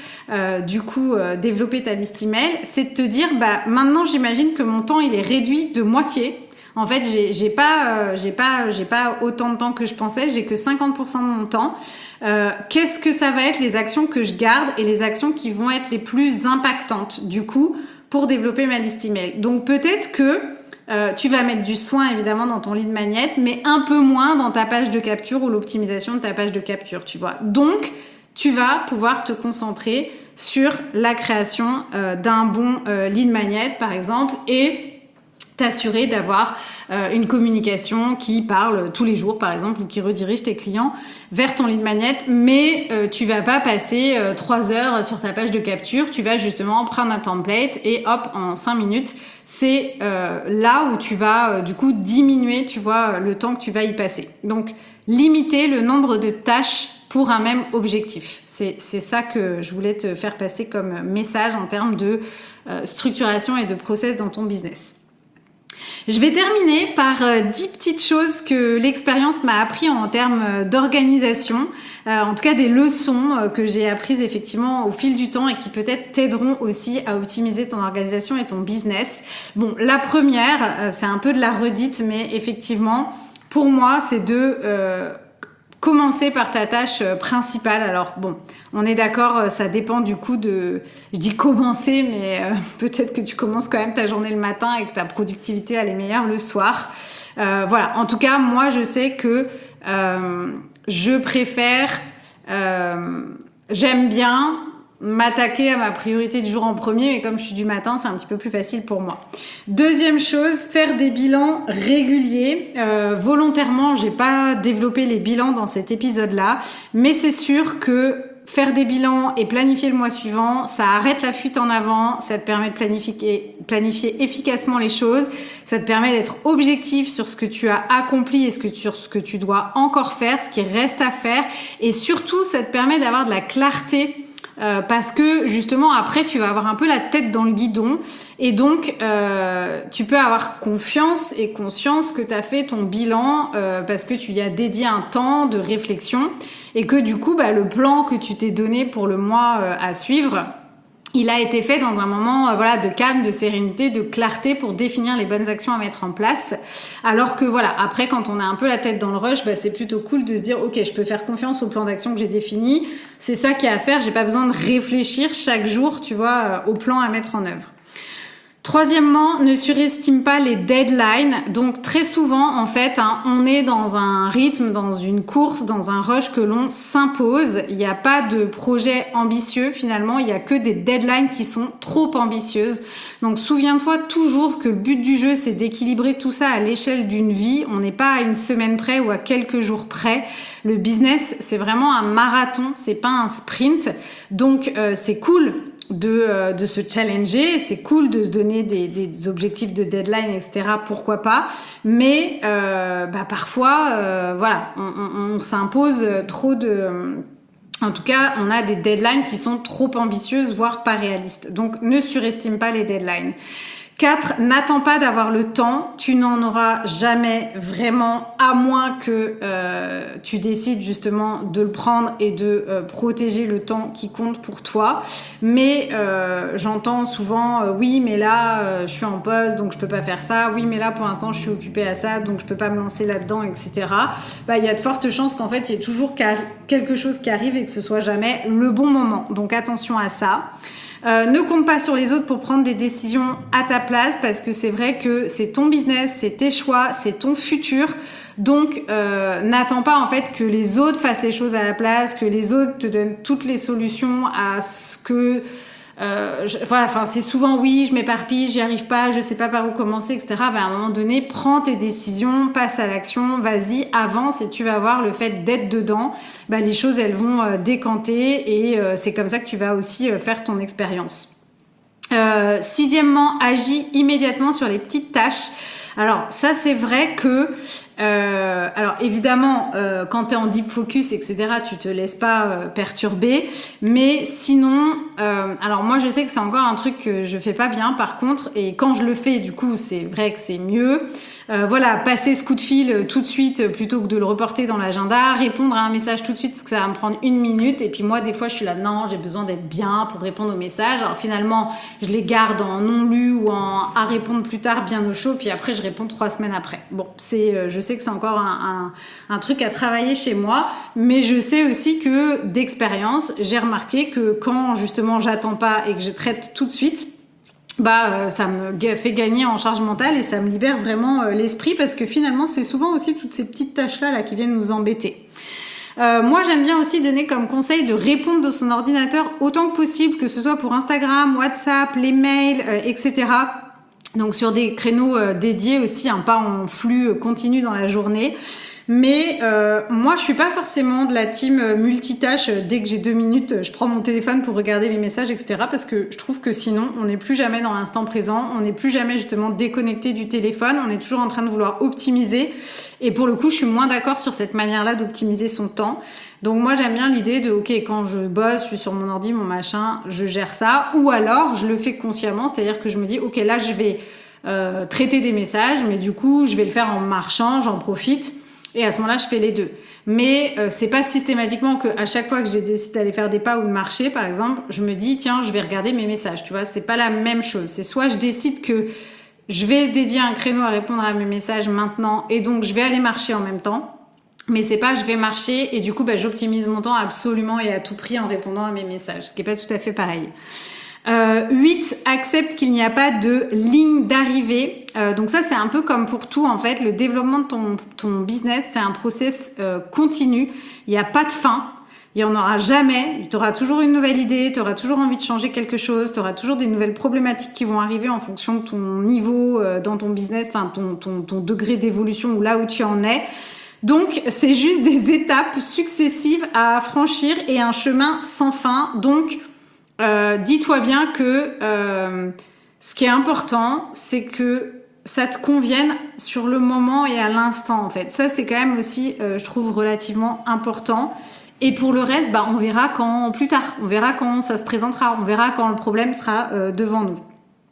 développer ta liste email, c'est de te dire, maintenant, j'imagine que mon temps, il est réduit de moitié. En fait, j'ai pas autant de temps que je pensais, j'ai que 50% de mon temps. Qu'est-ce que ça va être les actions que je garde et les actions qui vont être les plus impactantes, du coup, pour développer ma liste email. Donc, peut-être que tu vas mettre du soin, évidemment, dans ton lead magnet, mais un peu moins dans ta page de capture ou l'optimisation de ta page de capture, tu vois. Donc, tu vas pouvoir te concentrer sur la création d'un bon lead magnet, par exemple, et t'assurer d'avoir une communication qui parle tous les jours, par exemple, ou qui redirige tes clients vers ton lead magnet, mais tu vas pas passer 3 heures sur ta page de capture, tu vas justement prendre un template et hop, en 5 minutes, c'est là où tu vas du coup diminuer, tu vois, le temps que tu vas y passer. Donc, limiter le nombre de tâches pour un même objectif. C'est ça que je voulais te faire passer comme message en termes de structuration et de process dans ton business. Je vais terminer par 10 petites choses que l'expérience m'a appris en termes d'organisation, en tout cas des leçons que j'ai apprises effectivement au fil du temps et qui peut-être t'aideront aussi à optimiser ton organisation et ton business. Bon, la première, c'est un peu de la redite, mais effectivement, pour moi, c'est de commencer par ta tâche principale. Alors bon, on est d'accord, ça dépend du coup de... Je dis commencer, mais peut-être que tu commences quand même ta journée le matin et que ta productivité elle est meilleure le soir. Voilà, en tout cas, moi je sais que je préfère... j'aime bien m'attaquer à ma priorité du jour en premier, mais comme je suis du matin, c'est un petit peu plus facile pour moi. Deuxième chose, faire des bilans réguliers. Volontairement, j'ai pas développé les bilans dans cet épisode-là, mais c'est sûr que faire des bilans et planifier le mois suivant, ça arrête la fuite en avant, ça te permet de planifier efficacement les choses, ça te permet d'être objectif sur ce que tu as accompli et sur ce que tu dois encore faire, ce qui reste à faire, et surtout ça te permet d'avoir de la clarté parce que justement après tu vas avoir un peu la tête dans le guidon et donc tu peux avoir confiance et conscience que tu as fait ton bilan parce que tu y as dédié un temps de réflexion et que du coup le plan que tu t'es donné pour le mois à suivre, il a été fait dans un moment de calme, de sérénité, de clarté pour définir les bonnes actions à mettre en place. Alors que après quand on a un peu la tête dans le rush, c'est plutôt cool de se dire ok, je peux faire confiance au plan d'action que j'ai défini. C'est ça qu'il y a à faire, j'ai pas besoin de réfléchir chaque jour, tu vois, au plan à mettre en œuvre. Troisièmement, ne surestime pas les deadlines. Donc très souvent, en fait, on est dans un rythme, dans une course, dans un rush que l'on s'impose. Il n'y a pas de projet ambitieux finalement, il n'y a que des deadlines qui sont trop ambitieuses. Donc souviens-toi toujours que le but du jeu, c'est d'équilibrer tout ça à l'échelle d'une vie. On n'est pas à une semaine près ou à quelques jours près. Le business, c'est vraiment un marathon, c'est pas un sprint. Donc c'est cool de se challenger, c'est cool de se donner des objectifs de deadline, etc. Pourquoi pas, mais parfois on s'impose trop de... En tout cas, on a des deadlines qui sont trop ambitieuses, voire pas réalistes. Donc ne surestime pas les deadlines. 4, n'attends pas d'avoir le temps, tu n'en auras jamais vraiment, à moins que tu décides justement de le prendre et de protéger le temps qui compte pour toi. Mais j'entends souvent, oui mais là je suis en pause donc je peux pas faire ça, oui mais là pour l'instant je suis occupée à ça donc je peux pas me lancer là-dedans, etc. Il y a de fortes chances qu'en fait il y ait toujours quelque chose qui arrive et que ce soit jamais le bon moment. Donc attention à ça. Ne compte pas sur les autres pour prendre des décisions à ta place parce que c'est vrai que c'est ton business, c'est tes choix, c'est ton futur. Donc, n'attends pas en fait que les autres fassent les choses à la place, que les autres te donnent toutes les solutions à ce que... c'est souvent oui, je m'éparpille, j'y arrive pas, je sais pas par où commencer, etc. À un moment donné, prends tes décisions, passe à l'action, vas-y, avance et tu vas voir le fait d'être dedans, les choses elles vont décanter et c'est comme ça que tu vas aussi faire ton expérience. Sixièmement, agis immédiatement sur les petites tâches. Alors ça c'est vrai que alors évidemment quand tu es en deep focus etc tu te laisses pas perturber, mais sinon alors moi je sais que c'est encore un truc que je fais pas bien par contre, et quand je le fais du coup c'est vrai que c'est mieux. Passer ce coup de fil tout de suite plutôt que de le reporter dans l'agenda, répondre à un message tout de suite parce que ça va me prendre 1 minute, et puis moi des fois je suis là non j'ai besoin d'être bien pour répondre aux messages, alors finalement je les garde en non lu ou à répondre plus tard bien au chaud, puis après je réponds 3 semaines après. Bon, je sais que c'est encore un truc à travailler chez moi, mais je sais aussi que d'expérience j'ai remarqué que quand justement j'attends pas et que je traite tout de suite, ça me fait gagner en charge mentale et ça me libère vraiment l'esprit, parce que finalement c'est souvent aussi toutes ces petites tâches là qui viennent nous embêter. Moi j'aime bien aussi donner comme conseil de répondre de son ordinateur autant que possible, que ce soit pour Instagram, WhatsApp, les mails, etc. Donc sur des créneaux dédiés aussi, pas en flux continu dans la journée. Mais moi je suis pas forcément de la team multitâche, dès que j'ai 2 minutes je prends mon téléphone pour regarder les messages, etc. Parce que je trouve que sinon on n'est plus jamais dans l'instant présent, on n'est plus jamais justement déconnecté du téléphone, on est toujours en train de vouloir optimiser, et pour le coup je suis moins d'accord sur cette manière là d'optimiser son temps. Donc moi j'aime bien l'idée de ok, quand je bosse, je suis sur mon ordi, mon machin, je gère ça, ou alors je le fais consciemment, c'est-à-dire que je me dis ok là je vais traiter des messages, mais du coup je vais le faire en marchant, j'en profite. Et à ce moment-là, je fais les deux. Mais c'est pas systématiquement que à chaque fois que j'ai décidé d'aller faire des pas ou de marcher, par exemple, je me dis tiens, je vais regarder mes messages. Tu vois, c'est pas la même chose. C'est soit je décide que je vais dédier un créneau à répondre à mes messages maintenant, et donc je vais aller marcher en même temps. Mais c'est pas je vais marcher et du coup j'optimise mon temps absolument et à tout prix en répondant à mes messages, ce qui est pas tout à fait pareil. 8, accepte qu'il n'y a pas de ligne d'arrivée. Donc ça c'est un peu comme pour tout en fait, le développement de ton business c'est un process continu, il n'y a pas de fin. Il n'y en aura jamais. Tu auras toujours une nouvelle idée, tu auras toujours envie de changer quelque chose, tu auras toujours des nouvelles problématiques qui vont arriver en fonction de ton niveau dans ton business, enfin ton degré d'évolution ou là où tu en es. Donc, c'est juste des étapes successives à franchir et un chemin sans fin. Donc, dis-toi bien que ce qui est important, c'est que ça te convienne sur le moment et à l'instant, en fait. Ça, c'est quand même aussi, je trouve, relativement important. Et pour le reste, on verra quand plus tard. On verra quand ça se présentera. On verra quand le problème sera devant nous.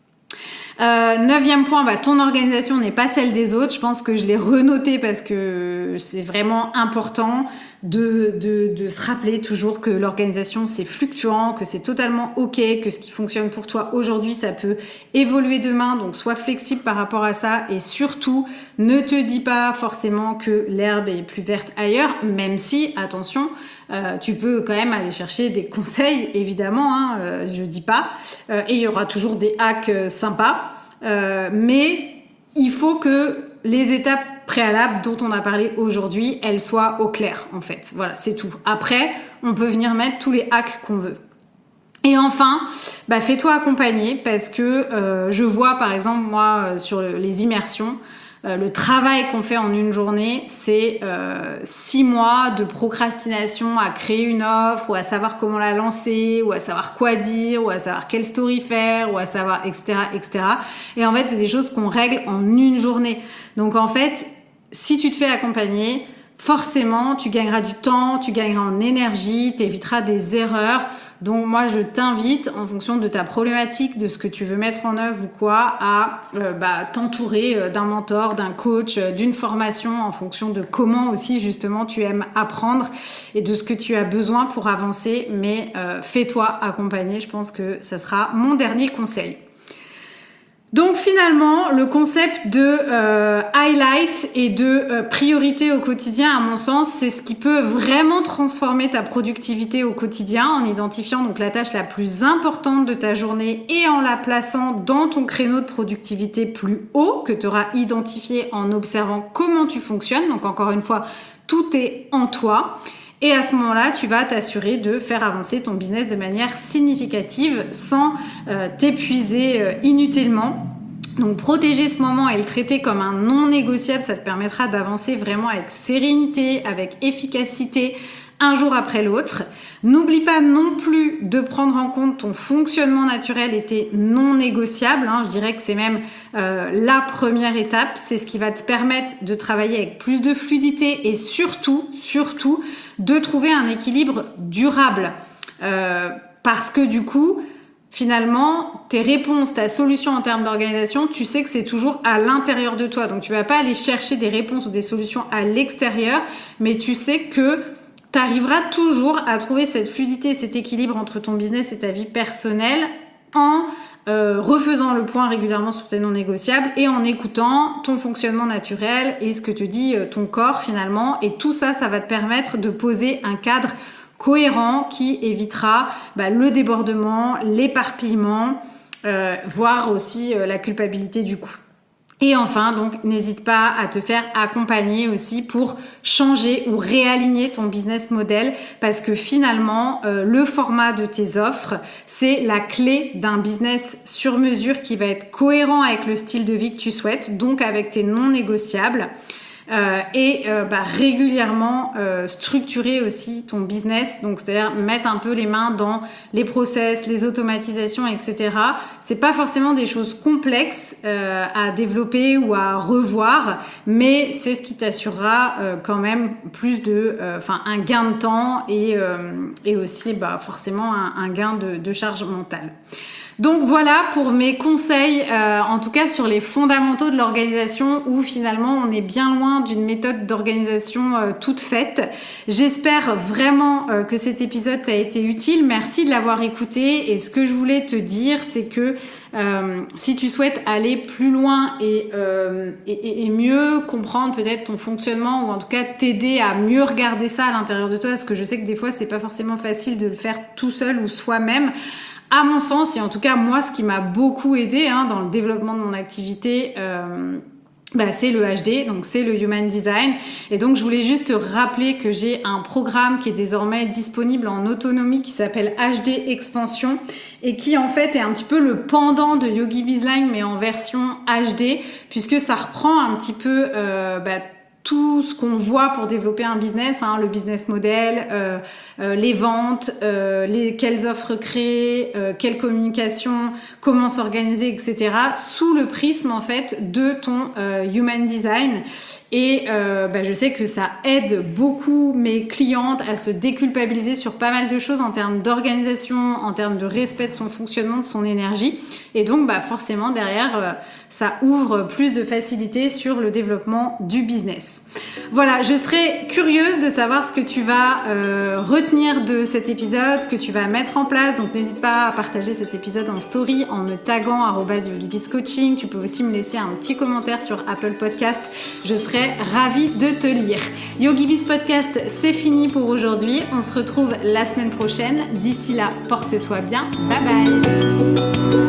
9e point, ton organisation n'est pas celle des autres. Je pense que je l'ai renoté parce que c'est vraiment important de se rappeler toujours que l'organisation c'est fluctuant, que c'est totalement ok, que ce qui fonctionne pour toi aujourd'hui ça peut évoluer demain, donc sois flexible par rapport à ça et surtout ne te dis pas forcément que l'herbe est plus verte ailleurs, même si, attention, tu peux quand même aller chercher des conseils, évidemment, je dis pas, et il y aura toujours des hacks sympas, mais il faut que les étapes préalables dont on a parlé aujourd'hui, elles soient au clair, en fait. Voilà, c'est tout. Après, on peut venir mettre tous les hacks qu'on veut. Et enfin, fais-toi accompagner parce que je vois, par exemple, moi, sur les immersions, le travail qu'on fait en une journée, c'est 6 mois de procrastination à créer une offre ou à savoir comment la lancer ou à savoir quoi dire ou à savoir quelle story faire ou à savoir etc. etc. Et en fait, c'est des choses qu'on règle en une journée. Donc en fait, si tu te fais accompagner, forcément, tu gagneras du temps, tu gagneras en énergie, tu éviteras des erreurs. Donc moi, je t'invite, en fonction de ta problématique, de ce que tu veux mettre en œuvre ou quoi, à t'entourer d'un mentor, d'un coach, d'une formation, en fonction de comment aussi, justement, tu aimes apprendre et de ce que tu as besoin pour avancer. Mais fais-toi accompagner, je pense que ça sera mon dernier conseil. Donc finalement, le concept de highlight et de priorité au quotidien, à mon sens, c'est ce qui peut vraiment transformer ta productivité au quotidien en identifiant donc la tâche la plus importante de ta journée et en la plaçant dans ton créneau de productivité plus haut que tu auras identifié en observant comment tu fonctionnes. Donc encore une fois, tout est en toi. Et à ce moment-là, tu vas t'assurer de faire avancer ton business de manière significative sans t'épuiser inutilement. Donc protéger ce moment et le traiter comme un non négociable, ça te permettra d'avancer vraiment avec sérénité, avec efficacité, un jour après l'autre. N'oublie pas non plus de prendre en compte ton fonctionnement naturel et tes non négociables. Je dirais que c'est même la première étape. C'est ce qui va te permettre de travailler avec plus de fluidité et surtout, de trouver un équilibre durable. Parce que du coup, finalement, tes réponses, ta solution en termes d'organisation, tu sais que c'est toujours à l'intérieur de toi. Donc, tu vas pas aller chercher des réponses ou des solutions à l'extérieur, mais tu sais que tu arriveras toujours à trouver cette fluidité, cet équilibre entre ton business et ta vie personnelle en refaisant le point régulièrement sur tes non négociables et en écoutant ton fonctionnement naturel et ce que te dit ton corps finalement. Et tout ça, ça va te permettre de poser un cadre cohérent qui évitera le débordement, l'éparpillement, voire aussi la culpabilité du coup. Et enfin, donc, n'hésite pas à te faire accompagner aussi pour changer ou réaligner ton business model parce que finalement, le format de tes offres, c'est la clé d'un business sur mesure qui va être cohérent avec le style de vie que tu souhaites, donc avec tes non négociables. Régulièrement structurer aussi ton business, donc c'est-à-dire mettre un peu les mains dans les process, les automatisations, etc. C'est pas forcément des choses complexes à développer ou à revoir, mais c'est ce qui t'assurera quand même plus un gain de temps et aussi forcément un gain de charge mentale. Donc voilà pour mes conseils, en tout cas sur les fondamentaux de l'organisation où finalement on est bien loin d'une méthode d'organisation toute faite. J'espère vraiment que cet épisode t'a été utile. Merci de l'avoir écouté et ce que je voulais te dire c'est que si tu souhaites aller plus loin et mieux comprendre peut-être ton fonctionnement ou en tout cas t'aider à mieux regarder ça à l'intérieur de toi parce que je sais que des fois c'est pas forcément facile de le faire tout seul ou soi-même. À mon sens, et en tout cas moi, ce qui m'a beaucoup aidé dans le développement de mon activité c'est le HD, donc c'est le Human Design. Et donc je voulais juste te rappeler que j'ai un programme qui est désormais disponible en autonomie qui s'appelle HD Expansion et qui en fait est un petit peu le pendant de Yogi Bizline mais en version HD, puisque ça reprend un petit peu tout ce qu'on voit pour développer un business, le business model, les ventes, quelles offres créer, quelle communication, comment s'organiser, etc. sous le prisme en fait de ton Human Design. Et je sais que ça aide beaucoup mes clientes à se déculpabiliser sur pas mal de choses en termes d'organisation, en termes de respect de son fonctionnement, de son énergie. Et donc forcément derrière, ça ouvre plus de facilité sur le développement du business. Voilà, je serais curieuse de savoir ce que tu vas retenir de cet épisode, ce que tu vas mettre en place. Donc n'hésite pas à partager cet épisode en story en me taguant @YogiBizCoaching. Tu peux aussi me laisser un petit commentaire sur Apple Podcast. Je serais ravie de te lire. YogiBiz Podcast, c'est fini pour aujourd'hui. On se retrouve la semaine prochaine. D'ici là, porte-toi bien. Bye bye.